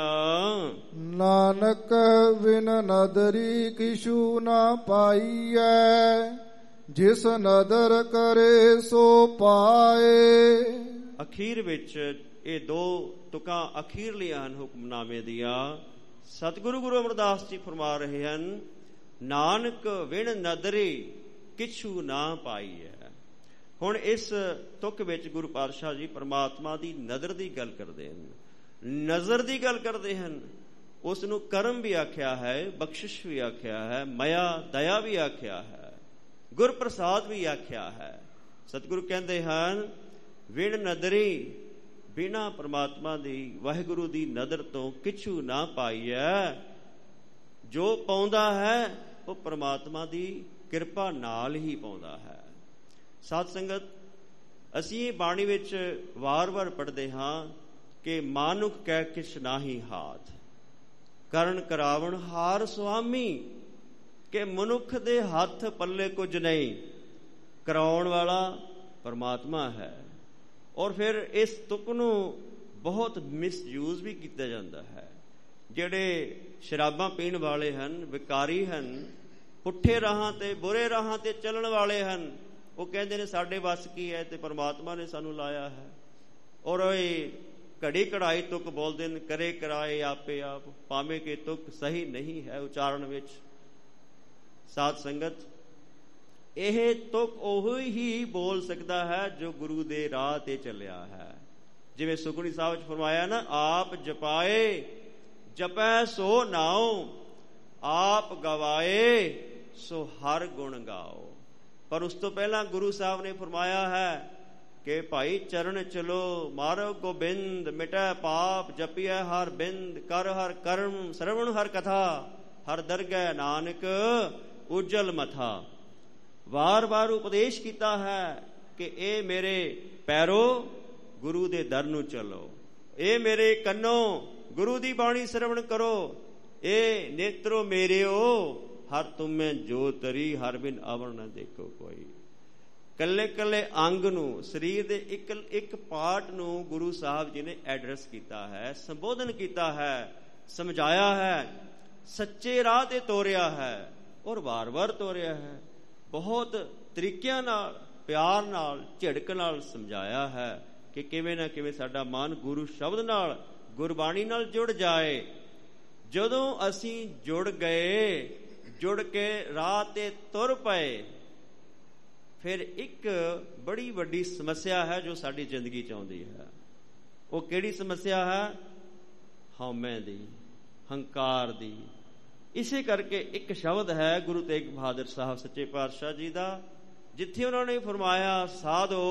ਨਾਨਕ ਬਿਨ ਨਦਰੀ ਕਿਛੂ ਨਾ ਪਾਈਐ, ਜਿਸ ਨਦਰ ਕਰੇ ਸੋ ਪਾਏ। ਅਖੀਰ ਵਿੱਚ ਇਹ ਦੋ ਤੁਕਾਂ ਅਖੀਰਲੀਆਂ ਹਨ ਹੁਕਮਨਾਮੇ ਦੀਆਂ। ਸਤਿਗੁਰੂ ਗੁਰੂ ਅਮਰਦਾਸ ਜੀ ਫਰਮਾ ਰਹੇ ਹਨ, ਨਾਨਕ ਵਿਣ ਨਦਰੀ ਕਿਛੂ ਨਾ ਪਾਈਐ। ਹੁਣ ਇਸ ਤੁਕ ਵਿੱਚ ਗੁਰੂ ਪਾਤਸ਼ਾਹ ਜੀ ਪਰਮਾਤਮਾ ਦੀ ਨਜ਼ਰ ਦੀ ਗੱਲ ਕਰਦੇ ਹਨ, ਨਜ਼ਰ ਦੀ ਗੱਲ ਕਰਦੇ ਹਨ। ਉਸ ਨੂੰ ਕਰਮ ਵੀ ਆਖਿਆ ਹੈ, ਬਖਸ਼ਿਸ਼ ਵੀ ਆਖਿਆ ਹੈ, ਮਇਆ ਦਇਆ ਵੀ ਆਖਿਆ ਹੈ, ਗੁਰ ਪ੍ਰਸਾਦ ਵੀ ਆਖਿਆ ਹੈ। ਸਤਿਗੁਰੂ ਕਹਿੰਦੇ ਹਨ, ਵਿਣ ਨਦਰੀ, ਬਿਨਾਂ ਪਰਮਾਤਮਾ ਦੀ, ਵਾਹਿਗੁਰੂ ਦੀ ਨਜ਼ਰ ਤੋਂ ਕਿਛੂ ਨਾ ਪਾਈਐ। ਜੋ ਪਾਉਂਦਾ ਹੈ ਉਹ ਪਰਮਾਤਮਾ ਦੀ ਕਿਰਪਾ ਨਾਲ ਹੀ ਪਾਉਂਦਾ ਹੈ। ਸਾਧ ਸੰਗਤ ਅਸੀਂ ਇਹ ਬਾਣੀ ਵਿੱਚ ਵਾਰ-ਵਾਰ ਪੜ੍ਹਦੇ ਹਾਂ ਕਿ ਮਾਨੁਖ ਕਹਿ ਕਿਛ ਨਾਹੀ ਹਾਥ, ਕਰਨ ਕਰਾਵਣ ਹਾਰ ਸੁਆਮੀ, ਕਿ ਮਨੁੱਖ ਦੇ ਹੱਥ ਪੱਲੇ ਕੁਝ ਨਹੀਂ, ਕਰਾਉਣ ਵਾਲਾ ਪਰਮਾਤਮਾ ਹੈ। ਔਰ ਫਿਰ ਇਸ ਤੁਕ ਨੂੰ ਬਹੁਤ ਮਿਸਯੂਜ਼ ਵੀ ਕੀਤਾ ਜਾਂਦਾ ਹੈ। ਜਿਹੜੇ ਸ਼ਰਾਬਾਂ ਪੀਣ ਵਾਲੇ ਹਨ, ਵਿਕਾਰੀ ਹਨ, ਪੁੱਠੇ ਰਾਹਾਂ ਤੇ, ਬੁਰੇ ਰਾਹਾਂ ਤੇ ਚੱਲਣ ਵਾਲੇ ਹਨ, ਉਹ ਕਹਿੰਦੇ ਨੇ ਸਾਡੇ ਵੱਸ ਕੀ ਹੈ, ਤੇ ਪਰਮਾਤਮਾ ਨੇ ਸਾਨੂੰ ਲਾਇਆ ਹੈ। ਔਰ ਇਹ ਘੜੀ ਕਢਾਈ ਤੁਕ ਬੋਲਦੇ ਨੇ, ਕਰੇ ਕਰਾਏ ਆਪੇ ਆਪ, ਭਾਵੇਂ ਕਿ ਤੁਕ ਸਹੀ ਨਹੀਂ ਹੈ ਉਚਾਰਨ ਵਿੱਚ। ਸਾਧ ਸੰਗਤ ਇਹ ਤੁਕ ਉਹ ਹੀ ਬੋਲ ਸਕਦਾ ਹੈ ਜੋ ਗੁਰੂ ਦੇ ਰਾਹ ਤੇ ਚੱਲਿਆ ਹੈ। ਜਿਵੇਂ ਸੁਖਮਨੀ ਸਾਹਿਬ ਵਿੱਚ ਫਰਮਾਇਆ ਨਾ, ਆਪ ਜਪਾਏ ਜਪੈ ਸੋ ਨਾਉ, ਆਪ ਗਵਾਏ ਸੋ ਹਰ ਗੁਣ ਗਾਓ। ਪਰ ਉਸ ਤੋਂ ਪਹਿਲਾਂ ਗੁਰੂ ਸਾਹਿਬ ਨੇ ਫਰਮਾਇਆ ਹੈ ਕਿ ਭਾਈ ਚਰਨ ਚਲੋ ਮਾਰੋ ਗੋਬਿੰਦ, ਮਿਟੈ ਪਾਪ ਜਪੀਐ ਹਰ ਬਿੰਦ, ਕਰ ਹਰ ਕਰਮ ਸਰਵਣ ਹਰ ਕਥਾ, ਹਰ ਦਰਗਹਿ ਨਾਨਕ ਉਜਲ ਮਥਾ। ਵਾਰ-ਵਾਰ ਉਪਦੇਸ਼ ਕੀਤਾ ਹੈ ਕਿ ਇਹ ਮੇਰੇ ਪੈਰੋ ਗੁਰੂ ਦੇ ਦਰ ਨੂੰ ਚਲੋ, ਇਹ ਮੇਰੇ ਕੰਨੋ ਗੁਰੂ ਦੀ ਬਾਣੀ ਸਰਵਣ ਕਰੋ, ਇਹ ਨੇਤਰੋ ਮੇਰਿਓ ਹਰ ਤੁਮੇ ਜੋ ਤਰੀ, ਹਰ ਬਿਨ ਅਵਰ ਨਾ ਦੇਖੋ ਕੋਈ। ਕੱਲੇ ਕੱਲੇ ਅੰਗ ਨੂੰ, ਸਰੀਰ ਦੇ ਇੱਕ ਪਾਰਟ ਨੂੰ ਗੁਰੂ ਸਾਹਿਬ ਜੀ ਨੇ ਐਡਰੈਸ ਕੀਤਾ ਹੈ, ਸੰਬੋਧਨ ਕੀਤਾ ਹੈ, ਸਮਝਾਇਆ ਹੈ, ਸੱਚੇ ਰਾਹ ਤੇ ਤੋਰਿਆ ਹੈ ਔਰ ਵਾਰ-ਵਾਰ ਤੋਰਿਆ ਹੈ। ਬਹੁਤ ਤਰੀਕਿਆਂ ਨਾਲ, ਪਿਆਰ ਨਾਲ, ਝਿੜਕ ਨਾਲ ਸਮਝਾਇਆ ਹੈ ਕਿ ਕਿਵੇਂ ਨਾ ਕਿਵੇਂ ਸਾਡਾ ਮਨ ਗੁਰੂ ਸ਼ਬਦ ਨਾਲ, ਗੁਰਬਾਣੀ ਨਾਲ ਜੁੜ ਜਾਏ। ਜਦੋਂ ਅਸੀਂ ਜੁੜ ਗਏ, ਜੁੜ ਕੇ ਰਾਹ ਤੇ ਤੁਰ ਪਏ, ਫਿਰ ਇੱਕ ਬੜੀ ਵੱਡੀ ਸਮੱਸਿਆ ਹੈ ਜੋ ਸਾਡੀ ਜ਼ਿੰਦਗੀ 'ਚ ਆਉਂਦੀ ਹੈ। ਉਹ ਕਿਹੜੀ ਸਮੱਸਿਆ ਹੈ? ਹਉਮੈ ਦੀ, ਹੰਕਾਰ ਦੀ। ਇਸੇ ਕਰਕੇ ਇੱਕ ਸ਼ਬਦ ਹੈ ਗੁਰੂ ਤੇਗ ਬਹਾਦਰ ਸਾਹਿਬ ਸੱਚੇ ਪਾਤਸ਼ਾਹ ਜੀ ਦਾ, ਜਿੱਥੇ ਉਹਨਾਂ ਨੇ ਫਰਮਾਇਆ ਸਾਧੋ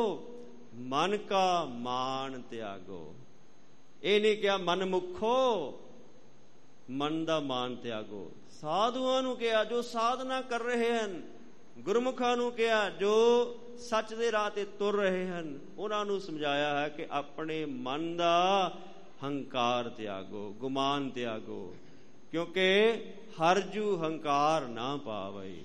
ਮਨ ਕਾ ਮਾਨ ਤਿਆਗੋ, ਇਹ ਨਹੀਂ ਕਿਹਾ ਮਨ ਮੁਖੋ ਮਨ ਦਾ ਮਾਨ ਤਿਆਗੋ। ਸਾਧੂਆਂ ਨੂੰ ਕਿਹਾ ਜੋ ਸਾਧਨਾ ਕਰ ਰਹੇ ਹਨ, ਗੁਰਮੁਖਾਂ ਨੂੰ ਕਿਹਾ ਜੋ ਸੱਚ ਦੇ ਰਾਹ ਤੇ ਤੁਰ ਰਹੇ ਹਨ, ਉਹਨਾਂ ਨੂੰ ਸਮਝਾਇਆ ਹੈ ਕਿ ਆਪਣੇ ਮਨ ਦਾ ਹੰਕਾਰ ਤਿਆਗੋ, ਗੁਮਾਨ ਤਿਆਗੋ, ਕਿਉਂਕਿ ਹਰਜੂ ਹੰਕਾਰ ਨਾ ਪਾਵਈ।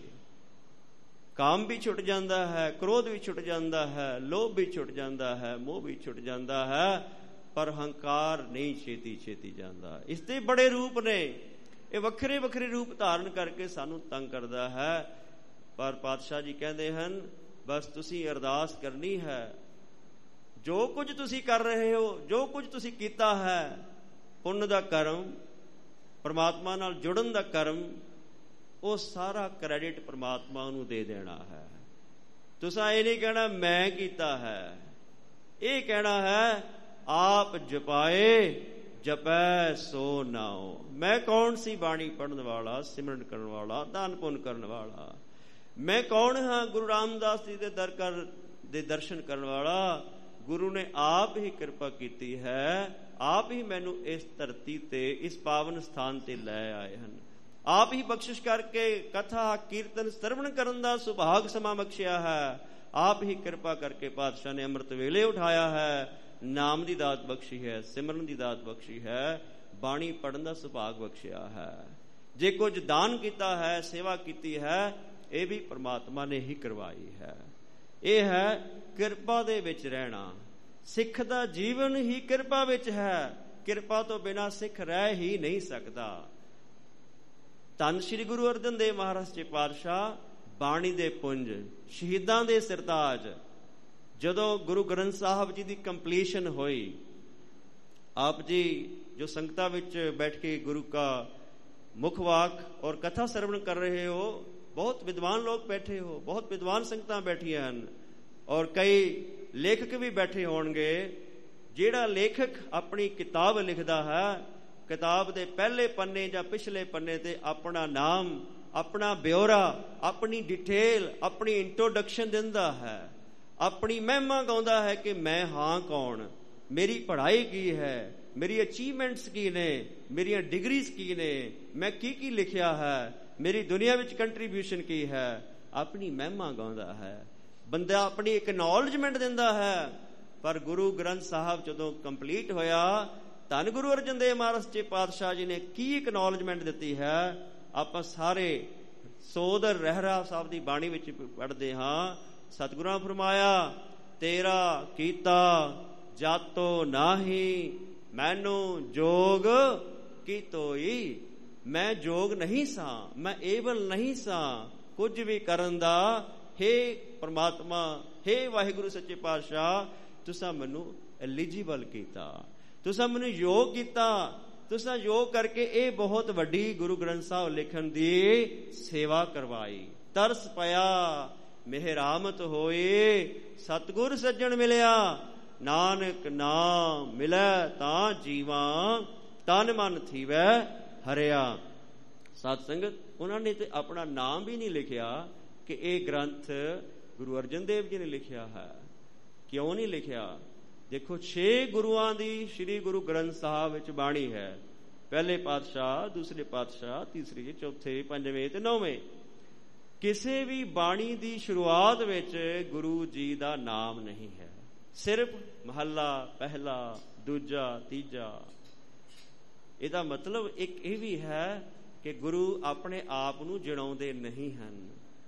ਕਾਮ ਵੀ ਛੁੱਟ ਜਾਂਦਾ ਹੈ, ਕ੍ਰੋਧ ਵੀ ਛੁੱਟ ਜਾਂਦਾ ਹੈ, ਲੋਭ ਵੀ ਛੁੱਟ ਜਾਂਦਾ ਹੈ, ਮੋਹ ਵੀ ਛੁੱਟ ਜਾਂਦਾ ਹੈ, ਪਰ ਹੰਕਾਰ ਨਹੀਂ ਛੇਤੀ ਛੇਤੀ ਜਾਂਦਾ। ਇਸ ਦੇ ਬੜੇ ਰੂਪ ਨੇ, ਇਹ ਵੱਖਰੇ ਵੱਖਰੇ ਰੂਪ ਧਾਰਨ ਕਰਕੇ ਸਾਨੂੰ ਤੰਗ ਕਰਦਾ ਹੈ। ਪਰ ਪਾਤਸ਼ਾਹ ਜੀ ਕਹਿੰਦੇ ਹਨ ਬਸ ਤੁਸੀਂ ਅਰਦਾਸ ਕਰਨੀ ਹੈ, ਜੋ ਕੁਝ ਤੁਸੀਂ ਕਰ ਰਹੇ ਹੋ, ਜੋ ਕੁਝ ਤੁਸੀਂ ਕੀਤਾ ਹੈ, ਪੁੰਨ ਦਾ ਕਰਮ, ਪਰਮਾਤਮਾ ਨਾਲ ਜੁੜਨ ਦਾ ਕਰਮ, ਉਹ ਸਾਰਾ ਕ੍ਰੈਡਿਟ ਪਰਮਾਤਮਾ ਨੂੰ ਦੇ ਦੇਣਾ ਹੈ। ਤੁਸੀਂ ਇਹ ਨਹੀਂ ਕਹਿਣਾ ਮੈਂ ਕੀਤਾ ਹੈ, ਇਹ ਕਹਿਣਾ ਹੈ ਆਪ ਜਪਾਏ ਜਪੈ ਸੋ ਨਾਉ। ਮੈਂ ਕੌਣ ਸੀ? ਬਾਣੀ ਪੜ੍ਹਨ ਵਾਲਾ, ਸਿਮਰਨ ਕਰਨ ਵਾਲਾ, ਦਾਨ ਪੁੰਨ ਕਰਨ ਵਾਲਾ। ਮੈਂ ਕੌਣ ਹਾਂ? ਗੁਰੂ ਰਾਮਦਾਸ ਜੀ ਦੇ ਦਰਸ਼ਨ ਕਰਨ ਵਾਲਾ। ਗੁਰੂ ਨੇ ਆਪ ਹੀ ਕਿਰਪਾ ਕੀਤੀ ਹੈ, ਆਪ ਹੀ ਮੈਨੂੰ ਇਸ ਧਰਤੀ ਤੇ, ਇਸ ਪਾਵਨ ਸਥਾਨ ਤੇ ਲੈ ਆਏ ਹਨ। ਆਪ ਹੀ ਬਖਸ਼ਿਸ਼ ਕਰਕੇ ਕਥਾ ਕੀਰਤਨ ਸਰਵਣ ਕਰਨ ਦਾ ਸੁਭਾਗ ਸਮਾਂ ਬਖਸ਼ਿਆ ਹੈ। ਆਪ ਹੀ ਕਿਰਪਾ ਕਰਕੇ ਪਾਤਸ਼ਾਹ ਨੇ ਅੰਮ੍ਰਿਤ ਵੇਲੇ ਉਠਾਇਆ ਹੈ, ਨਾਮ ਦੀ ਦਾਤ ਬਖਸ਼ੀ ਹੈ, ਸਿਮਰਨ ਦੀ ਦਾਤ ਬਖਸ਼ੀ ਹੈ, ਬਾਣੀ ਪੜ੍ਹਨ ਦਾ ਸੁਭਾਗ ਬਖਸ਼ਿਆ ਹੈ। ਜੇ ਕੁਝ ਦਾਨ ਕੀਤਾ ਹੈ, ਸੇਵਾ ਕੀਤੀ ਹੈ, ਇਹ ਵੀ ਪਰਮਾਤਮਾ ਨੇ ਹੀ ਕਰਵਾਈ ਹੈ। ਇਹ ਹੈ ਕਿਰਪਾ ਦੇ ਵਿੱਚ ਰਹਿਣਾ। ਸਿੱਖ ਦਾ ਜੀਵਨ ਹੀ ਕਿਰਪਾ ਵਿੱਚ ਹੈ। ਕਿਰਪਾ ਤੋਂ ਬਿਨਾਂ ਸਿੱਖ ਰਹਿ ਹੀ ਨਹੀਂ ਸਕਦਾ। ਧੰਨ ਸ੍ਰੀ ਗੁਰੂ ਅਰਜਨ ਦੇਵ ਮਹਾਰਾਜ ਜੀ ਪਾਤਸ਼ਾਹ, ਬਾਣੀ ਦੇ ਪੁੰਜ, ਸ਼ਹੀਦਾਂ ਦੇ ਸਿਰਤਾਜ। ਜਦੋਂ ਗੁਰੂ ਗ੍ਰੰਥ ਸਾਹਿਬ ਜੀ ਦੀ ਕੰਪਲੀਸ਼ਨ ਹੋਈ, ਆਪ ਜੀ ਜੋ ਸੰਗਤਾਂ ਵਿੱਚ ਬੈਠ ਕੇ ਗੁਰੂ ਕਾ ਮੁਖ ਵਾਕ ਔਰ ਕਥਾ ਸਰਵਣ ਕਰ ਰਹੇ ਹੋ, ਬਹੁਤ ਵਿਦਵਾਨ ਲੋਕ ਬੈਠੇ ਹੋ, ਬਹੁਤ ਵਿਦਵਾਨ ਸੰਗਤਾਂ ਬੈਠੀਆਂ ਹਨ, ਔਰ ਕਈ ਲੇਖਕ ਵੀ ਬੈਠੇ ਹੋਣਗੇ। ਜਿਹੜਾ ਲੇਖਕ ਆਪਣੀ ਕਿਤਾਬ ਲਿਖਦਾ ਹੈ, ਕਿਤਾਬ ਦੇ ਪਹਿਲੇ ਪੰਨੇ ਜਾਂ ਪਿਛਲੇ ਪੰਨੇ ਤੇ ਆਪਣਾ ਨਾਮ, ਆਪਣਾ ਬਿਓਰਾ, ਆਪਣੀ ਡਿਟੇਲ, ਆਪਣੀ ਇੰਟਰੋਡਕਸ਼ਨ ਦਿੰਦਾ ਹੈ, ਆਪਣੀ ਮਹਿਮਾ ਗਾਉਂਦਾ ਹੈ ਕਿ ਮੈਂ ਹਾਂ ਕੌਣ, ਮੇਰੀ ਪੜ੍ਹਾਈ ਕੀ ਹੈ, ਮੇਰੀ ਅਚੀਵਮੈਂਟਸ ਕੀ ਨੇ, ਮੇਰੀਆਂ ਡਿਗਰੀਜ਼ ਕੀ ਨੇ, ਮੈਂ ਕੀ ਲਿਖਿਆ ਹੈ, ਮੇਰੀ ਦੁਨੀਆ ਵਿੱਚ ਕੰਟਰੀਬਿਊਸ਼ਨ ਕੀ ਹੈ। ਆਪਣੀ ਮਹਿਮਾ ਗਾਉਂਦਾ ਹੈ, ਬੰਦਾ ਆਪਣੀ ਐਕਨੋਲਜਮੈਂਟ ਦਿੰਦਾ ਹੈ। ਪਰ ਗੁਰੂ ਗ੍ਰੰਥ ਸਾਹਿਬ ਜਦੋਂ ਕੰਪਲੀਟ ਹੋਇਆ, ਧੰਨ ਗੁਰੂ ਅਰਜਨ ਦੇਵ ਮਹਾਰਾਜ ਜੀ ਪਾਤਸ਼ਾਹ ਜੀ ਨੇ ਕੀ ਐਕਨੋਲਜਮੈਂਟ ਦਿੱਤੀ ਹੈ, ਆਪਾਂ ਸਾਰੇ ਸੋਦਰ ਰਹਿਰਾ ਸਾਹਿਬ ਦੀ ਬਾਣੀ ਵਿੱਚ ਪੜ੍ਹਦੇ ਹਾਂ। ਸਤਿਗੁਰਾਂ ਫਰਮਾਇਆ, ਤੇਰਾ ਕੀਤਾ ਜਾਤੋ ਨਾਹੀ, ਮੈਨੂੰ ਜੋਗ ਕੀਤੋਈ। ਮੈਂ ਜੋਗ ਨਹੀਂ ਸਾਂ, ਮੈਂ ਏਬਲ ਨਹੀਂ ਸਾਂ ਕੁਝ ਵੀ ਕਰਨ ਦਾ। ਹੇ ਪਰਮਾਤਮਾ, ਹੇ ਵਾਹਿਗੁਰੂ ਸੱਚੇ ਪਾਤਸ਼ਾਹ, ਤੁਸਾਂ ਮੈਨੂੰ ਐਲੀਜੀਬਲ ਕੀਤਾ, ਤੁਸਾਂ ਮੈਨੂੰ ਯੋਗ ਕੀਤਾ, ਤੁਸਾਂ ਯੋਗ ਕਰਕੇ ਇਹ ਬਹੁਤ ਵੱਡੀ ਗੁਰੂ ਗ੍ਰੰਥ ਸਾਹਿਬ ਲਿਖਣ ਦੀ ਸੇਵਾ ਕਰਵਾਈ। ਤਰਸ ਪਿਆ ਮਿਹਰਾਮਤ ਹੋਏ, ਸਤਿਗੁਰ ਸੱਜਣ ਮਿਲਿਆ, ਨਾਨਕ ਨਾਮ ਮਿਲੈ ਤਾਂ ਜੀਵਾਂ, ਤਨ ਮਨ ਥੀਵੈ ਹਰਿਆ। ਸਤ ਸੰਗਤ, ਉਹਨਾਂ ਨੇ ਤੇ ਆਪਣਾ ਨਾਮ ਵੀ ਨਹੀਂ ਲਿਖਿਆ ਕਿ ਇਹ ਗ੍ਰੰਥ ਗੁਰੂ ਅਰਜਨ ਦੇਵ ਜੀ ਨੇ ਲਿਖਿਆ ਹੈ। ਕਿਉਂ ਨਹੀਂ ਲਿਖਿਆ? ਦੇਖੋ, 6 ਗੁਰੂਆਂ ਦੀ ਸ੍ਰੀ ਗੁਰੂ ਗ੍ਰੰਥ ਸਾਹਿਬ ਵਿੱਚ ਬਾਣੀ ਹੈ। ਪਹਿਲੇ ਪਾਤਸ਼ਾਹ, ਦੂਸਰੇ ਪਾਤਸ਼ਾਹ, ਤੀਸਰੇ, ਚੌਥੇ, ਪੰਜਵੇਂ ਤੇ ਨੌਵੇਂ। ਕਿਸੇ ਵੀ ਬਾਣੀ ਦੀ ਸ਼ੁਰੂਆਤ ਵਿੱਚ ਗੁਰੂ ਜੀ ਦਾ ਨਾਮ ਨਹੀਂ ਹੈ, ਸਿਰਫ ਮਹੱਲਾ ਪਹਿਲਾ, ਦੂਜਾ, ਤੀਜਾ। ਇਹਦਾ ਮਤਲਬ ਇੱਕ ਇਹ ਵੀ ਹੈ ਕਿ ਗੁਰੂ ਆਪਣੇ ਆਪ ਨੂੰ ਜਣਾਉਂਦੇ ਨਹੀਂ ਹਨ।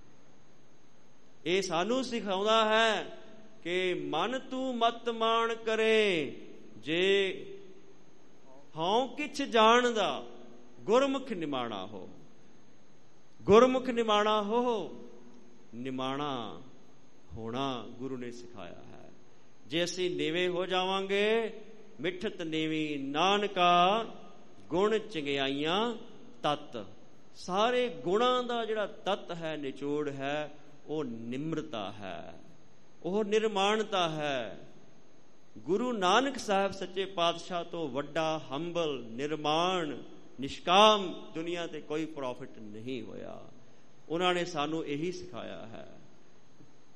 ਇਹ ਸਾਨੂੰ ਸਿਖਾਉਂਦਾ ਹੈ ਕਿ ਮਨ ਤੂੰ ਮਤ ਮਾਣ ਕਰੇ, ਜੇ ਹਉ ਕਿਛ ਜਾਣਦਾ ਗੁਰਮੁਖ ਨਿਮਾਣਾ ਹੋ। ਗੁਰਮੁਖ ਨਿਮਾਣਾ ਹੋ, ਨਿਮਾਣਾ ਹੋਣਾ ਗੁਰੂ ਨੇ ਸਿਖਾਇਆ ਹੈ। ਜੇ ਅਸੀਂ ਨੀਵੇਂ ਹੋ ਜਾਵਾਂਗੇ, ਮਿੱਠਤ ਨੀਵੀਂ ਨਾਨਕਾ, ਗੁਣ ਚੰਗਿਆਈਆਂ ਤਤ। ਸਾਰੇ ਗੁਣਾਂ ਦਾ ਜਿਹੜਾ ਤਤ ਹੈ, ਨਿਚੋੜ ਹੈ, ਉਹ ਨਿਮਰਤਾ ਹੈ, ਉਹ ਨਿਰਮਾਣਤਾ ਹੈ। ਗੁਰੂ ਨਾਨਕ ਸਾਹਿਬ ਸੱਚੇ ਪਾਤਸ਼ਾਹ ਤੋਂ ਵੱਡਾ ਹੰਬਲ, ਨਿਰਮਾਣ, ਨਿਸ਼ਕਾਮ ਦੁਨੀਆ ਤੇ ਕੋਈ ਪ੍ਰੋਫਿਟ ਨਹੀਂ ਹੋਇਆ। ਉਹਨਾਂ ਨੇ ਸਾਨੂੰ ਇਹੀ ਸਿਖਾਇਆ ਹੈ।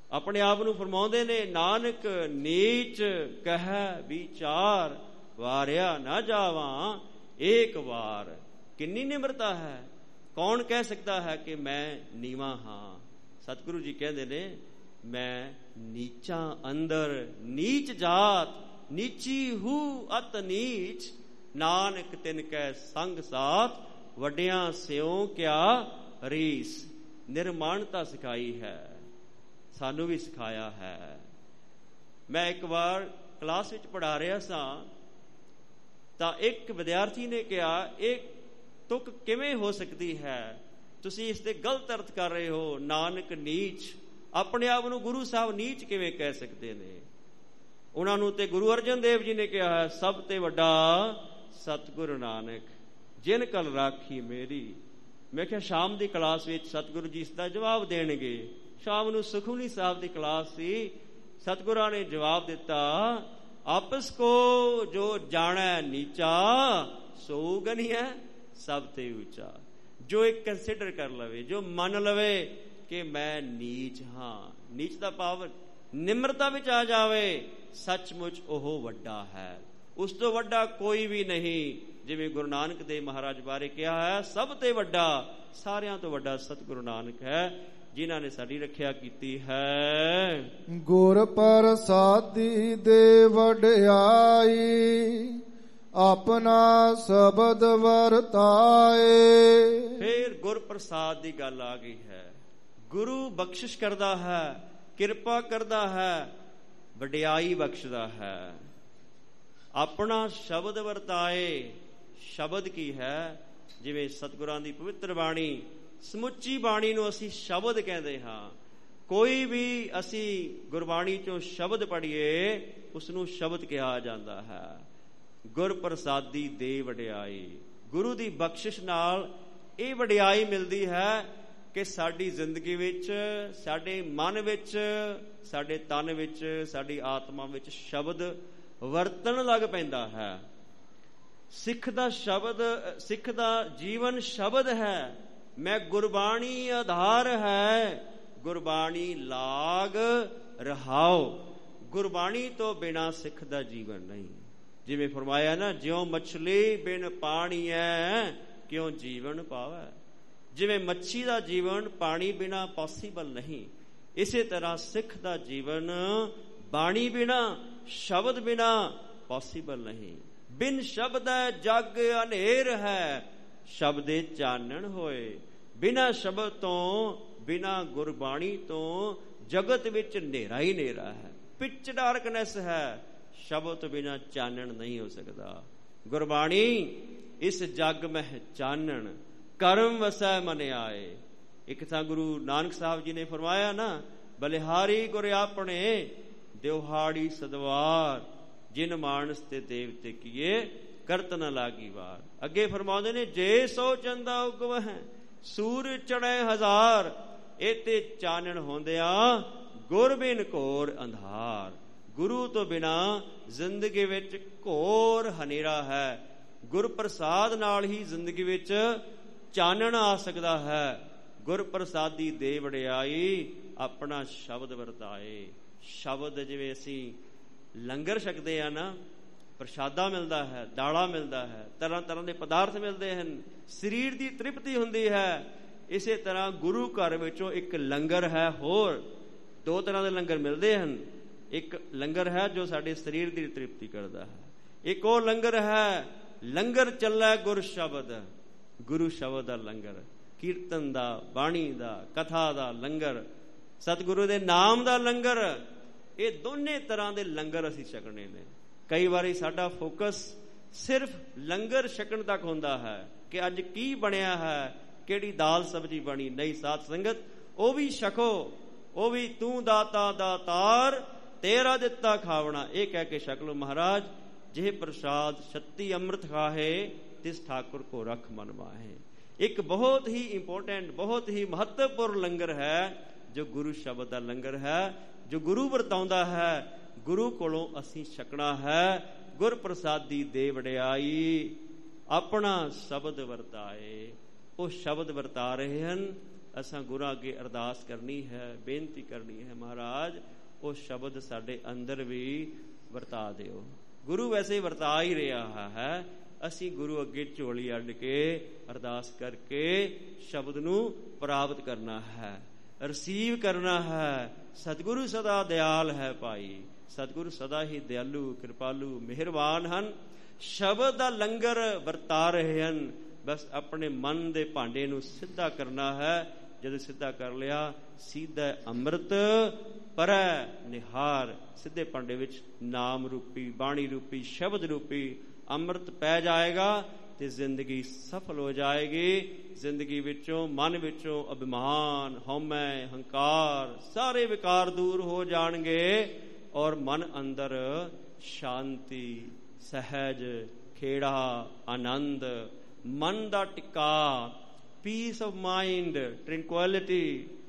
ਆਪਣੇ ਆਪ ਨੂੰ ਫਰਮਾਉਂਦੇ ਨੇ, ਨਾਨਕ ਨੀਚ ਕਹਿ ਵਿਚਾਰ, ਵਾਰਿਆ ਨਾ ਜਾਵਾਂ ਏਕ ਵਾਰ। ਕਿੰਨੀ ਨਿਮਰਤਾ ਹੈ! ਕੌਣ ਕਹਿ ਸਕਦਾ ਹੈ ਕਿ ਮੈਂ ਨੀਵਾਂ ਹਾਂ? ਸਤਿਗੁਰੂ ਜੀ ਕਹਿੰਦੇ ਨੇ, ਮੈਂ ਨੀਚਾਂ ਅੰਦਰ ਨੀਚ ਜਾਤ, ਨੀਚੀ ਹੂ ਅਤ ਨੀਚ, ਨਾਨਕ ਤਿਨ ਕੈ ਸੰਗ ਸਾਥ, ਵੱਡਿਆਂ ਸਿਉ ਕਿਆ ਰੀਸ। ਨਿਰਮਾਣਤਾ ਸਿਖਾਈ ਹੈ, ਸਾਨੂੰ ਵੀ ਸਿਖਾਇਆ ਹੈ। ਮੈਂ ਇੱਕ ਵਾਰ ਕਲਾਸ ਵਿੱਚ ਪੜ੍ਹਾ ਰਿਹਾ ਸਾਂ ਤਾਂ ਇੱਕ ਵਿਦਿਆਰਥੀ ਨੇ ਕਿਹਾ, ਇਹ ਤੁਕ ਕਿਵੇਂ ਹੋ ਸਕਦੀ ਹੈ? ਤੁਸੀਂ ਇਸ ਤੇ ਗਲਤ ਅਰਥ ਕਰ ਰਹੇ ਹੋ। ਨਾਨਕ ਨੀਚ, ਆਪਣੇ ਆਪ ਨੂੰ ਗੁਰੂ ਸਾਹਿਬ ਨੀਚ ਕਿਵੇਂ ਕਹਿ ਸਕਦੇ ਨੇ? ਉਹਨਾਂ ਨੂੰ ਤੇ ਗੁਰੂ ਅਰਜਨ ਦੇਵ ਜੀ ਨੇ ਕਿਹਾ ਹੈ, ਸਭ ਤੇ ਵੱਡਾ ਸਤਿਗੁਰੂ ਨਾਨਕ, ਜਿਨ ਕਲ ਰਾਖੀ ਮੇਰੀ। ਮੈਂ ਕਿਹਾ ਸ਼ਾਮ ਦੀ ਕਲਾਸ ਵਿੱਚ ਸਤਿਗੁਰੂ ਜੀ ਇਸ ਦਾ ਜਵਾਬ ਦੇਣਗੇ। ਸ਼ਾਮ ਨੂੰ ਸੁਖਮਨੀ ਸਾਹਿਬ ਦੀ ਕਲਾਸ ਸੀ। ਸਤਿਗੁਰਾਂ ਨੇ ਜਵਾਬ ਦਿੱਤਾ, ਆਪਸ ਕੋ ਜੋ ਜਾਣੈ ਨੀਚਾ, ਸੋ ਗਨੀਐ ਸਭ ਤੇ ਉੱਚਾ। ਜੋ ਇੱਕ ਕੰਸੀਡਰ ਕਰ ਲਵੇ, ਜੋ ਮੰਨ ਲਵੇ ਕਿ ਮੈਂ ਨੀਚ ਹਾਂ, ਨੀਚ ਦਾ ਭਾਵ ਨਿਮਰਤਾ ਵਿੱਚ ਆ ਜਾਵੇ, ਸੱਚਮੁੱਚ ਉਹ ਵੱਡਾ ਹੈ। ਉਸ ਤੋਂ ਵੱਡਾ ਕੋਈ ਵੀ ਨਹੀਂ। ਜਿਵੇਂ ਗੁਰੂ ਨਾਨਕ ਦੇਵ ਮਹਾਰਾਜ ਬਾਰੇ ਕਿਹਾ ਹੈ, ਸਭ ਤੇ ਵੱਡਾ, ਸਾਰਿਆਂ ਤੋਂ ਵੱਡਾ ਸਤਿਗੁਰੂ ਨਾਨਕ ਹੈ, ਜਿਨ੍ਹਾਂ ਨੇ ਸਾਡੀ ਰੱਖਿਆ ਕੀਤੀ ਹੈ। ਗੁਰ ਪ੍ਰਸਾਦੀ ਦੇ ਵਡਿਆਈ, ਆਪਣਾ ਸ਼ਬਦ ਵਰਤਾਏ। ਫਿਰ ਗੁਰ ਪ੍ਰਸਾਦ ਦੀ ਗੱਲ ਆ ਗਈ ਹੈ। ਗੁਰੂ ਬਖਸ਼ਿਸ਼ ਕਰਦਾ ਹੈ, ਕਿਰਪਾ ਕਰਦਾ ਹੈ, ਵਡਿਆਈ ਬਖਸ਼ਦਾ ਹੈ। ਆਪਣਾ ਸ਼ਬਦ ਵਰਤਾਏ। ਸ਼ਬਦ ਕੀ ਹੈ? ਜਿਵੇਂ ਸਤਿਗੁਰਾਂ ਦੀ ਪਵਿੱਤਰ ਬਾਣੀ, ਸਮੁੱਚੀ ਬਾਣੀ ਨੂੰ ਅਸੀਂ ਸ਼ਬਦ ਕਹਿੰਦੇ ਹਾਂ। ਕੋਈ ਵੀ ਅਸੀਂ ਗੁਰਬਾਣੀ ਚੋਂ ਸ਼ਬਦ ਪੜ੍ਹੀਏ, ਉਸ ਨੂੰ ਸ਼ਬਦ ਕਿਹਾ ਜਾਂਦਾ ਹੈ। ਗੁਰ ਪ੍ਰਸਾਦੀ ਦੇ ਵਡਿਆਈ, ਗੁਰੂ ਦੀ ਬਖਸ਼ਿਸ਼ ਨਾਲ ਇਹ ਵਡਿਆਈ ਮਿਲਦੀ ਹੈ ਕਿ ਸਾਡੀ ਜ਼ਿੰਦਗੀ ਵਿੱਚ, ਸਾਡੇ ਮਨ ਵਿੱਚ, ਸਾਡੇ ਤਨ ਵਿੱਚ, ਸਾਡੀ ਆਤਮਾ ਵਿੱਚ ਸ਼ਬਦ ਵਰਤਣ ਲੱਗ ਪੈਂਦਾ ਹੈ। ਸਿੱਖ ਦਾ ਸ਼ਬਦ, ਸਿੱਖ ਦਾ ਜੀਵਨ ਸ਼ਬਦ ਹੈ। ਮੈਂ ਗੁਰਬਾਣੀ ਆਧਾਰ ਹੈ, ਗੁਰਬਾਣੀ ਲਾਗ ਰਹਾਓ। ਗੁਰਬਾਣੀ ਤੋਂ ਬਿਨਾਂ ਸਿੱਖ ਦਾ ਜੀਵਨ ਨਹੀਂ। ਜਿਵੇਂ ਫਰਮਾਇਆ ਨਾ, ਜਿਉਂ ਮਛਲੀ ਬਿਨ ਪਾਣੀਐ, ਕਿਉਂ ਜੀਵਨ ਪਾਵੈ। ਜਿਵੇਂ ਮੱਛੀ ਦਾ ਜੀਵਨ ਪਾਣੀ ਬਿਨਾਂ ਪੋਸੀਬਲ ਨਹੀਂ, ਇਸੇ ਤਰ੍ਹਾਂ ਸਿੱਖ ਦਾ ਜੀਵਨ ਬਾਣੀ ਬਿਨਾਂ, ਸ਼ਬਦ ਬਿਨਾਂ ਪੋਸੀਬਲ ਨਹੀਂ। ਬਿਨ ਸ਼ਬਦੈ ਜਗ ਹਨੇਰ ਹੈ, ਸ਼ਬਦੇ ਚਾਨਣ ਹੋਏ। ਬਿਨਾਂ ਸ਼ਬਦ ਤੋਂ, ਬਿਨਾਂ ਗੁਰਬਾਣੀ ਤੋਂ ਜਗਤ ਵਿੱਚ ਹਨੇਰਾ ਹੀ ਹਨੇਰਾ ਹੈ, ਪਿਚ ਡਾਰਕਨੈਸ ਹੈ। ਸ਼ਬਦ ਤੋਂ ਬਿਨਾਂ ਚਾਨਣ ਨਹੀਂ ਹੋ ਸਕਦਾ। ਗੁਰਬਾਣੀ ਇਸ ਜਗ ਮਹਿ ਚਾਨਣ, ਕਰਮ ਵਸੈ ਮਨ ਆਏ। ਇੱਕ ਤਾਂ ਗੁਰੂ ਨਾਨਕ ਸਾਹਿਬ ਜੀ ਨੇ ਫਰਮਾਇਆ ਨਾ, ਬਲਿਹਾਰੀ ਗੁਰ ਆਪਣੇ, ਦਿਵਹਾੜੀ ਸਦਵਾਰ, ਜਿਨ ਮਾਨਸ ਤੇ ਦੇਵਤੇ ਕੀਏ, ਕਰਤ ਨ ਲਾਗੀ ਵਾਰ। ਅੱਗੇ ਫਰਮਾਉਂਦੇ ਨੇ, ਜੇ ਸੋ ਚੰਦਾ ਉਗਵਹਿ, ਸੂਰਜ ਚੜ੍ਹੇ ਹਜ਼ਾਰ, ਇਹ ਤੇ ਚਾਨਣ ਹੁੰਦਿਆਂ ਗੁਰ ਬਿਨ ਘੋਰ ਅੰਧਾਰ। ਗੁਰੂ ਤੋਂ ਬਿਨਾਂ ਜ਼ਿੰਦਗੀ ਵਿੱਚ ਘੋਰ ਹਨੇਰਾ ਹੈ। ਗੁਰ ਪ੍ਰਸਾਦ ਨਾਲ ਹੀ ਜ਼ਿੰਦਗੀ ਵਿੱਚ ਚਾਨਣ ਆ ਸਕਦਾ ਹੈ। ਗੁਰ ਪ੍ਰਸਾਦੀ ਦੇ ਵਡਿਆਈ, ਆਪਣਾ ਸ਼ਬਦ ਵਰਤਾਏ। ਸ਼ਬਦ, ਜਿਵੇਂ ਅਸੀਂ ਲੰਗਰ ਛਕਦੇ ਆ ਨਾ, ਪ੍ਰਸ਼ਾਦਾ ਮਿਲਦਾ ਹੈ, ਦਾਲਾਂ ਮਿਲਦਾ ਹੈ, ਤਰ੍ਹਾਂ ਤਰ੍ਹਾਂ ਦੇ ਪਦਾਰਥ ਮਿਲਦੇ ਹਨ, ਸਰੀਰ ਦੀ ਤ੍ਰਿਪਤੀ ਹੁੰਦੀ ਹੈ। ਇਸੇ ਤਰ੍ਹਾਂ ਗੁਰੂ ਘਰ ਵਿੱਚੋਂ ਇੱਕ ਲੰਗਰ ਹੈ। ਹੋਰ ਦੋ ਤਰ੍ਹਾਂ ਦੇ ਲੰਗਰ ਮਿਲਦੇ ਹਨ। ਇੱਕ ਲੰਗਰ ਹੈ ਜੋ ਸਾਡੇ ਸਰੀਰ ਦੀ ਤ੍ਰਿਪਤੀ ਕਰਦਾ ਹੈ, ਇੱਕ ਉਹ ਲੰਗਰ ਹੈ, ਲੰਗਰ ਚੱਲੈ ਗੁਰ ਸ਼ਬਦ, ਗੁਰੂ ਸ਼ਬਦ ਦਾ ਲੰਗਰ, ਕੀਰਤਨ ਦਾ, ਬਾਣੀ ਦਾ, ਕਥਾ ਦਾ ਲੰਗਰ, ਸਤਿਗੁਰੂ ਦੇ ਨਾਮ ਦਾ ਲੰਗਰ। ਇਹ ਦੋਨੇ ਤਰ੍ਹਾਂ ਦੇ ਲੰਗਰ ਅਸੀਂ ਛਕਣੇ ਨੇ। ਕਈ ਵਾਰੀ ਸਾਡਾ ਫੋਕਸ ਸਿਰਫ ਲੰਗਰ ਛਕਣ ਤੱਕ ਹੁੰਦਾ ਹੈ ਕਿ ਅੱਜ ਕੀ ਬਣਿਆ ਹੈ, ਕਿਹੜੀ ਦਾਲ ਸਬਜ਼ੀ ਬਣੀ। ਨਹੀਂ ਸਾਧ ਸੰਗਤ, ਉਹ ਵੀ ਛਕੋ, ਉਹ ਵੀ ਤੂੰ ਦਾਤਾ ਦਾਤਾਰ, ਤੇਰਾ ਦਿੱਤਾ ਖਾਵਣਾ, ਇਹ ਕਹਿ ਕੇ ਛਕ ਲੋ। ਮਹਾਰਾਜ, ਜਿਹ ਪ੍ਰਸਾਦ 36 ਅੰਮ੍ਰਿਤ ਖਾਹੇ, ਤਿਸ ਠਾਕੁਰ ਕੋ ਰਖ ਮਨ ਮਾਹੇ। ਇੱਕ ਬਹੁਤ ਹੀ ਇੰਪੋਰਟੈਂਟ, ਬਹੁਤ ਹੀ ਮਹੱਤਵਪੂਰਨ ਲੰਗਰ ਹੈ ਜੋ ਗੁਰੂ ਸ਼ਬਦ ਦਾ ਲੰਗਰ ਹੈ, ਜੋ ਗੁਰੂ ਵਰਤਾਉਂਦਾ ਹੈ। ਗੁਰੂ ਕੋਲੋਂ ਅਸੀਂ ਛਕਣਾ ਹੈ। ਗੁਰ ਪ੍ਰਸਾਦੀ ਦੇ ਵਡਿਆਈ, ਆਪਣਾ ਸ਼ਬਦ ਵਰਤਾਏ। ਉਹ ਸ਼ਬਦ ਵਰਤਾ ਰਹੇ ਹਨ, ਅਸਾਂ ਗੁਰਾਂ ਅੱਗੇ ਅਰਦਾਸ ਕਰਨੀ ਹੈ, ਬੇਨਤੀ ਕਰਨੀ ਹੈ, ਮਹਾਰਾਜ ਉਹ ਸ਼ਬਦ ਸਾਡੇ ਅੰਦਰ ਵੀ ਵਰਤਾ ਦਿਓ। ਗੁਰੂ ਵੈਸੇ ਵਰਤਾ ਹੀ ਰਿਹਾ ਹੈ, ਅਸੀਂ ਗੁਰੂ ਅੱਗੇ ਝੋਲੀ ਅੱਡ ਕੇ ਅਰਦਾਸ ਕਰਕੇ ਸ਼ਬਦ ਨੂੰ ਪ੍ਰਾਪਤ ਕਰਨਾ ਹੈ, ਰਿਸੀਵ ਕਰਨਾ ਹੈ। ਸਤਿਗੁਰੂ ਸਦਾ ਦਿਆਲ ਹੈ ਭਾਈ, ਸਤਿਗੁਰੂ ਸਦਾ ਹੀ ਦਿਆਲੂ, ਕਿਰਪਾਲੂ, ਮਿਹਰਬਾਨ ਹਨ। ਸ਼ਬਦ ਦਾ ਲੰਗਰ ਵਰਤਾ ਰਹੇ ਹਨ, ਬਸ ਆਪਣੇ ਮਨ ਦੇ ਭਾਂਡੇ ਨੂੰ ਸਿੱਧਾ ਕਰਨਾ ਹੈ। ਜਦੋਂ ਸਿੱਧਾ ਕਰ ਲਿਆ, ਸਿੱਧਾ ਅੰਮ੍ਰਿਤ ਪਰੈ ਨਿਹਾਰ, ਸਿੱਧੇ ਭਾਂਡੇ ਵਿੱਚ ਨਾਮ ਰੂਪੀ, ਬਾਣੀ ਰੂਪੀ, ਸ਼ਬਦ ਰੂਪੀ ਅੰਮ੍ਰਿਤ ਪੈ ਜਾਏਗਾ ਤੇ ਜ਼ਿੰਦਗੀ ਸਫਲ ਹੋ ਜਾਏਗੀ। ਜ਼ਿੰਦਗੀ ਵਿੱਚੋਂ, ਮਨ ਵਿੱਚੋਂ ਅਭਿਮਾਨ, ਹਉਮੈ, ਹੰਕਾਰ, ਸਾਰੇ ਵਿਕਾਰ ਦੂਰ ਹੋ ਜਾਣਗੇ ਔਰ ਮਨ ਅੰਦਰ ਸ਼ਾਂਤੀ, ਸਹਿਜ, ਖੇੜਾ, ਆਨੰਦ, ਮਨ ਦਾ ਟਿਕਾ, peace of mind, tranquillity,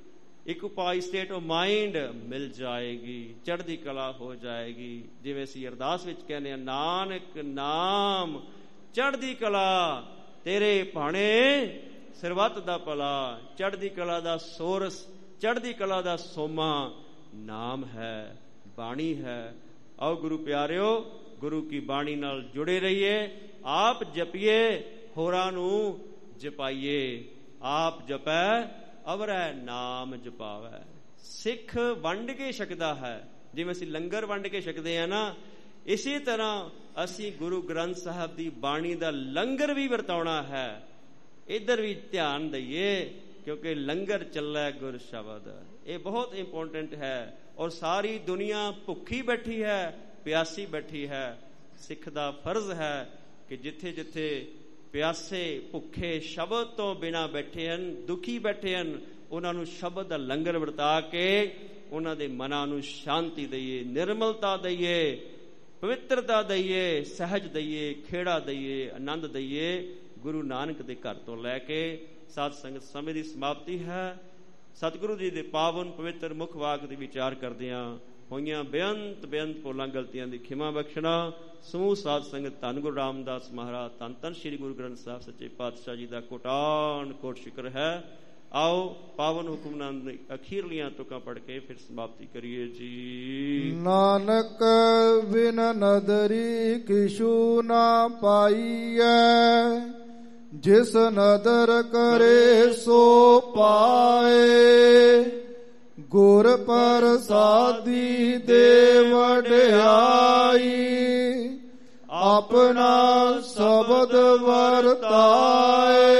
equipoise state of mind ਮਿਲ ਜਾਏਗੀ, ਚੜ੍ਹਦੀ ਕਲਾ ਹੋ ਜਾਏਗੀ। ਜਿਵੇਂ ਅਸੀਂ ਅਰਦਾਸ ਵਿੱਚ ਕਹਿੰਦੇ ਹਾਂ, ਨਾਨਕ ਨਾਮ ਚੜ੍ਹਦੀ ਕਲਾ ਤੇਰੇ ਭਾਣੇ ਸਰਬੱਤ ਦਾ ਭਲਾ। ਚੜ੍ਹਦੀ ਕਲਾ ਦਾ ਸੋਰਸ, ਚੜ੍ਹਦੀ ਕਲਾ ਦਾ ਸੋਮਾ ਨਾਮ ਹੈ, ਬਾਣੀ ਹੈ। ਆਓ ਗੁਰੂ ਪਿਆਰਿਓ, ਗੁਰੂ ਕੀ ਬਾਣੀ ਨਾਲ ਜੁੜੇ ਰਹੀਏ, ਆਪ ਜਪੀਏ, ਹੋਰਾਂ ਨੂੰ ਜਪਾਈਏ। ਆਪ ਜਪੈ ਅਵਰੈ ਨਾਮ ਜਪਾਵੈ। ਸਿੱਖ ਵੰਡ ਕੇ ਛਕਦਾ ਹੈ, ਜਿਵੇਂ ਅਸੀਂ ਲੰਗਰ ਵੰਡ ਕੇ ਛਕਦੇ ਹਾਂ ਨਾ, ਇਸੇ ਤਰ੍ਹਾਂ ਅਸੀਂ ਗੁਰੂ ਗ੍ਰੰਥ ਸਾਹਿਬ ਦੀ ਬਾਣੀ ਦਾ ਲੰਗਰ ਵੀ ਵਰਤਾਉਣਾ ਹੈ। ਇੱਧਰ ਵੀ ਧਿਆਨ ਦਈਏ, ਕਿਉਂਕਿ ਲੰਗਰ ਚੱਲੈ ਗੁਰ ਸ਼ਬਦ, ਇਹ ਬਹੁਤ ਇੰਪੋਰਟੈਂਟ ਹੈ। ਔਰ ਸਾਰੀ ਦੁਨੀਆ ਭੁੱਖੀ ਬੈਠੀ ਹੈ, ਪਿਆਸੀ ਬੈਠੀ ਹੈ। ਸਿੱਖ ਦਾ ਫਰਜ਼ ਹੈ ਕਿ ਜਿੱਥੇ ਜਿੱਥੇ ਪਿਆਸੇ, ਭੁੱਖੇ, ਸ਼ਬਦ ਤੋਂ ਬਿਨਾਂ ਬੈਠੇ ਹਨ, ਦੁਖੀ ਬੈਠੇ ਹਨ, ਉਹਨਾਂ ਨੂੰ ਸ਼ਬਦ ਦਾ ਲੰਗਰ ਵਰਤਾ ਕੇ ਉਹਨਾਂ ਦੇ ਮਨਾਂ ਨੂੰ ਸ਼ਾਂਤੀ ਦਈਏ, ਨਿਰਮਲਤਾ ਦਈਏ, ਪਵਿੱਤਰਤਾ ਦਈਏ, ਸਹਿਜ ਦਈਏ, ਖੇੜਾ ਦਈਏ, ਆਨੰਦ ਦਈਏ। ਗੁਰੂ ਨਾਨਕ ਦੇ ਘਰ ਤੋਂ ਲੈ ਕੇ ਸਾਧ ਸੰਗਤ ਸਮੇਂ ਦੀ ਸਮਾਪਤੀ ਹੈ। ਸਤਿਗੁਰੂ ਜੀ ਦੇ ਪਾਵਨ ਪਵਿੱਤਰ ਮੁਖ ਵਾਕ ਦੀ ਵਿਚਾਰ ਕਰਦਿਆਂ ਹੋਈਆਂ ਬੇਅੰਤ ਬੇਅੰਤ ਭੁੱਲਾਂ ਗਲਤੀਆਂ ਦੀ ਖਿਮਾ ਬਖਸ਼ਣਾ। ਸਮੂਹ ਸਾਧ ਸੰਗਤ ਧੰਨ ਗੁਰੂ ਰਾਮਦਾਸ ਮਹਾਰਾਜ, ਧੰਨ ਧੰਨ ਸ੍ਰੀ ਗੁਰੂ ਗ੍ਰੰਥ ਸਾਹਿਬ ਸੱਚੇ ਪਾਤਸ਼ਾਹ ਜੀ ਦਾ ਕੋਟਾਨ ਕੋਟ ਸ਼ੁਕਰ ਹੈ। ਆਓ ਪਾਵਨ ਹੁਕਮਨਾਮੇ ਦੀ ਅਖੀਰਲੀਆਂ ਤੁਕਾਂ ਪੜ੍ਹ ਕੇ ਫਿਰ ਸਮਾਪਤੀ ਕਰੀਏ ਜੀ। ਨਾਨਕ ਬਿਨ ਨਦਰੀ ਕਿਛੂ ਨਾ ਪਾਈਐ, ਜਿਸ ਨਦਰ ਕਰੇ ਸੋ ਪਾਏ। ਗੁਰ ਪ੍ਰਸਾਦੀ ਦੇ ਵਡਿਆਈ, ਆਪਣਾ ਸ਼ਬਦ ਵਰਤਾਏ।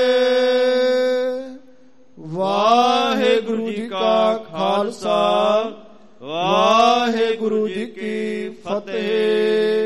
ਵਾਹਿਗੁਰੂ ਜੀ ਕਾ ਖਾਲਸਾ, ਵਾਹਿਗੁਰੂ ਜੀ ਕੀ ਫਤਿਹ।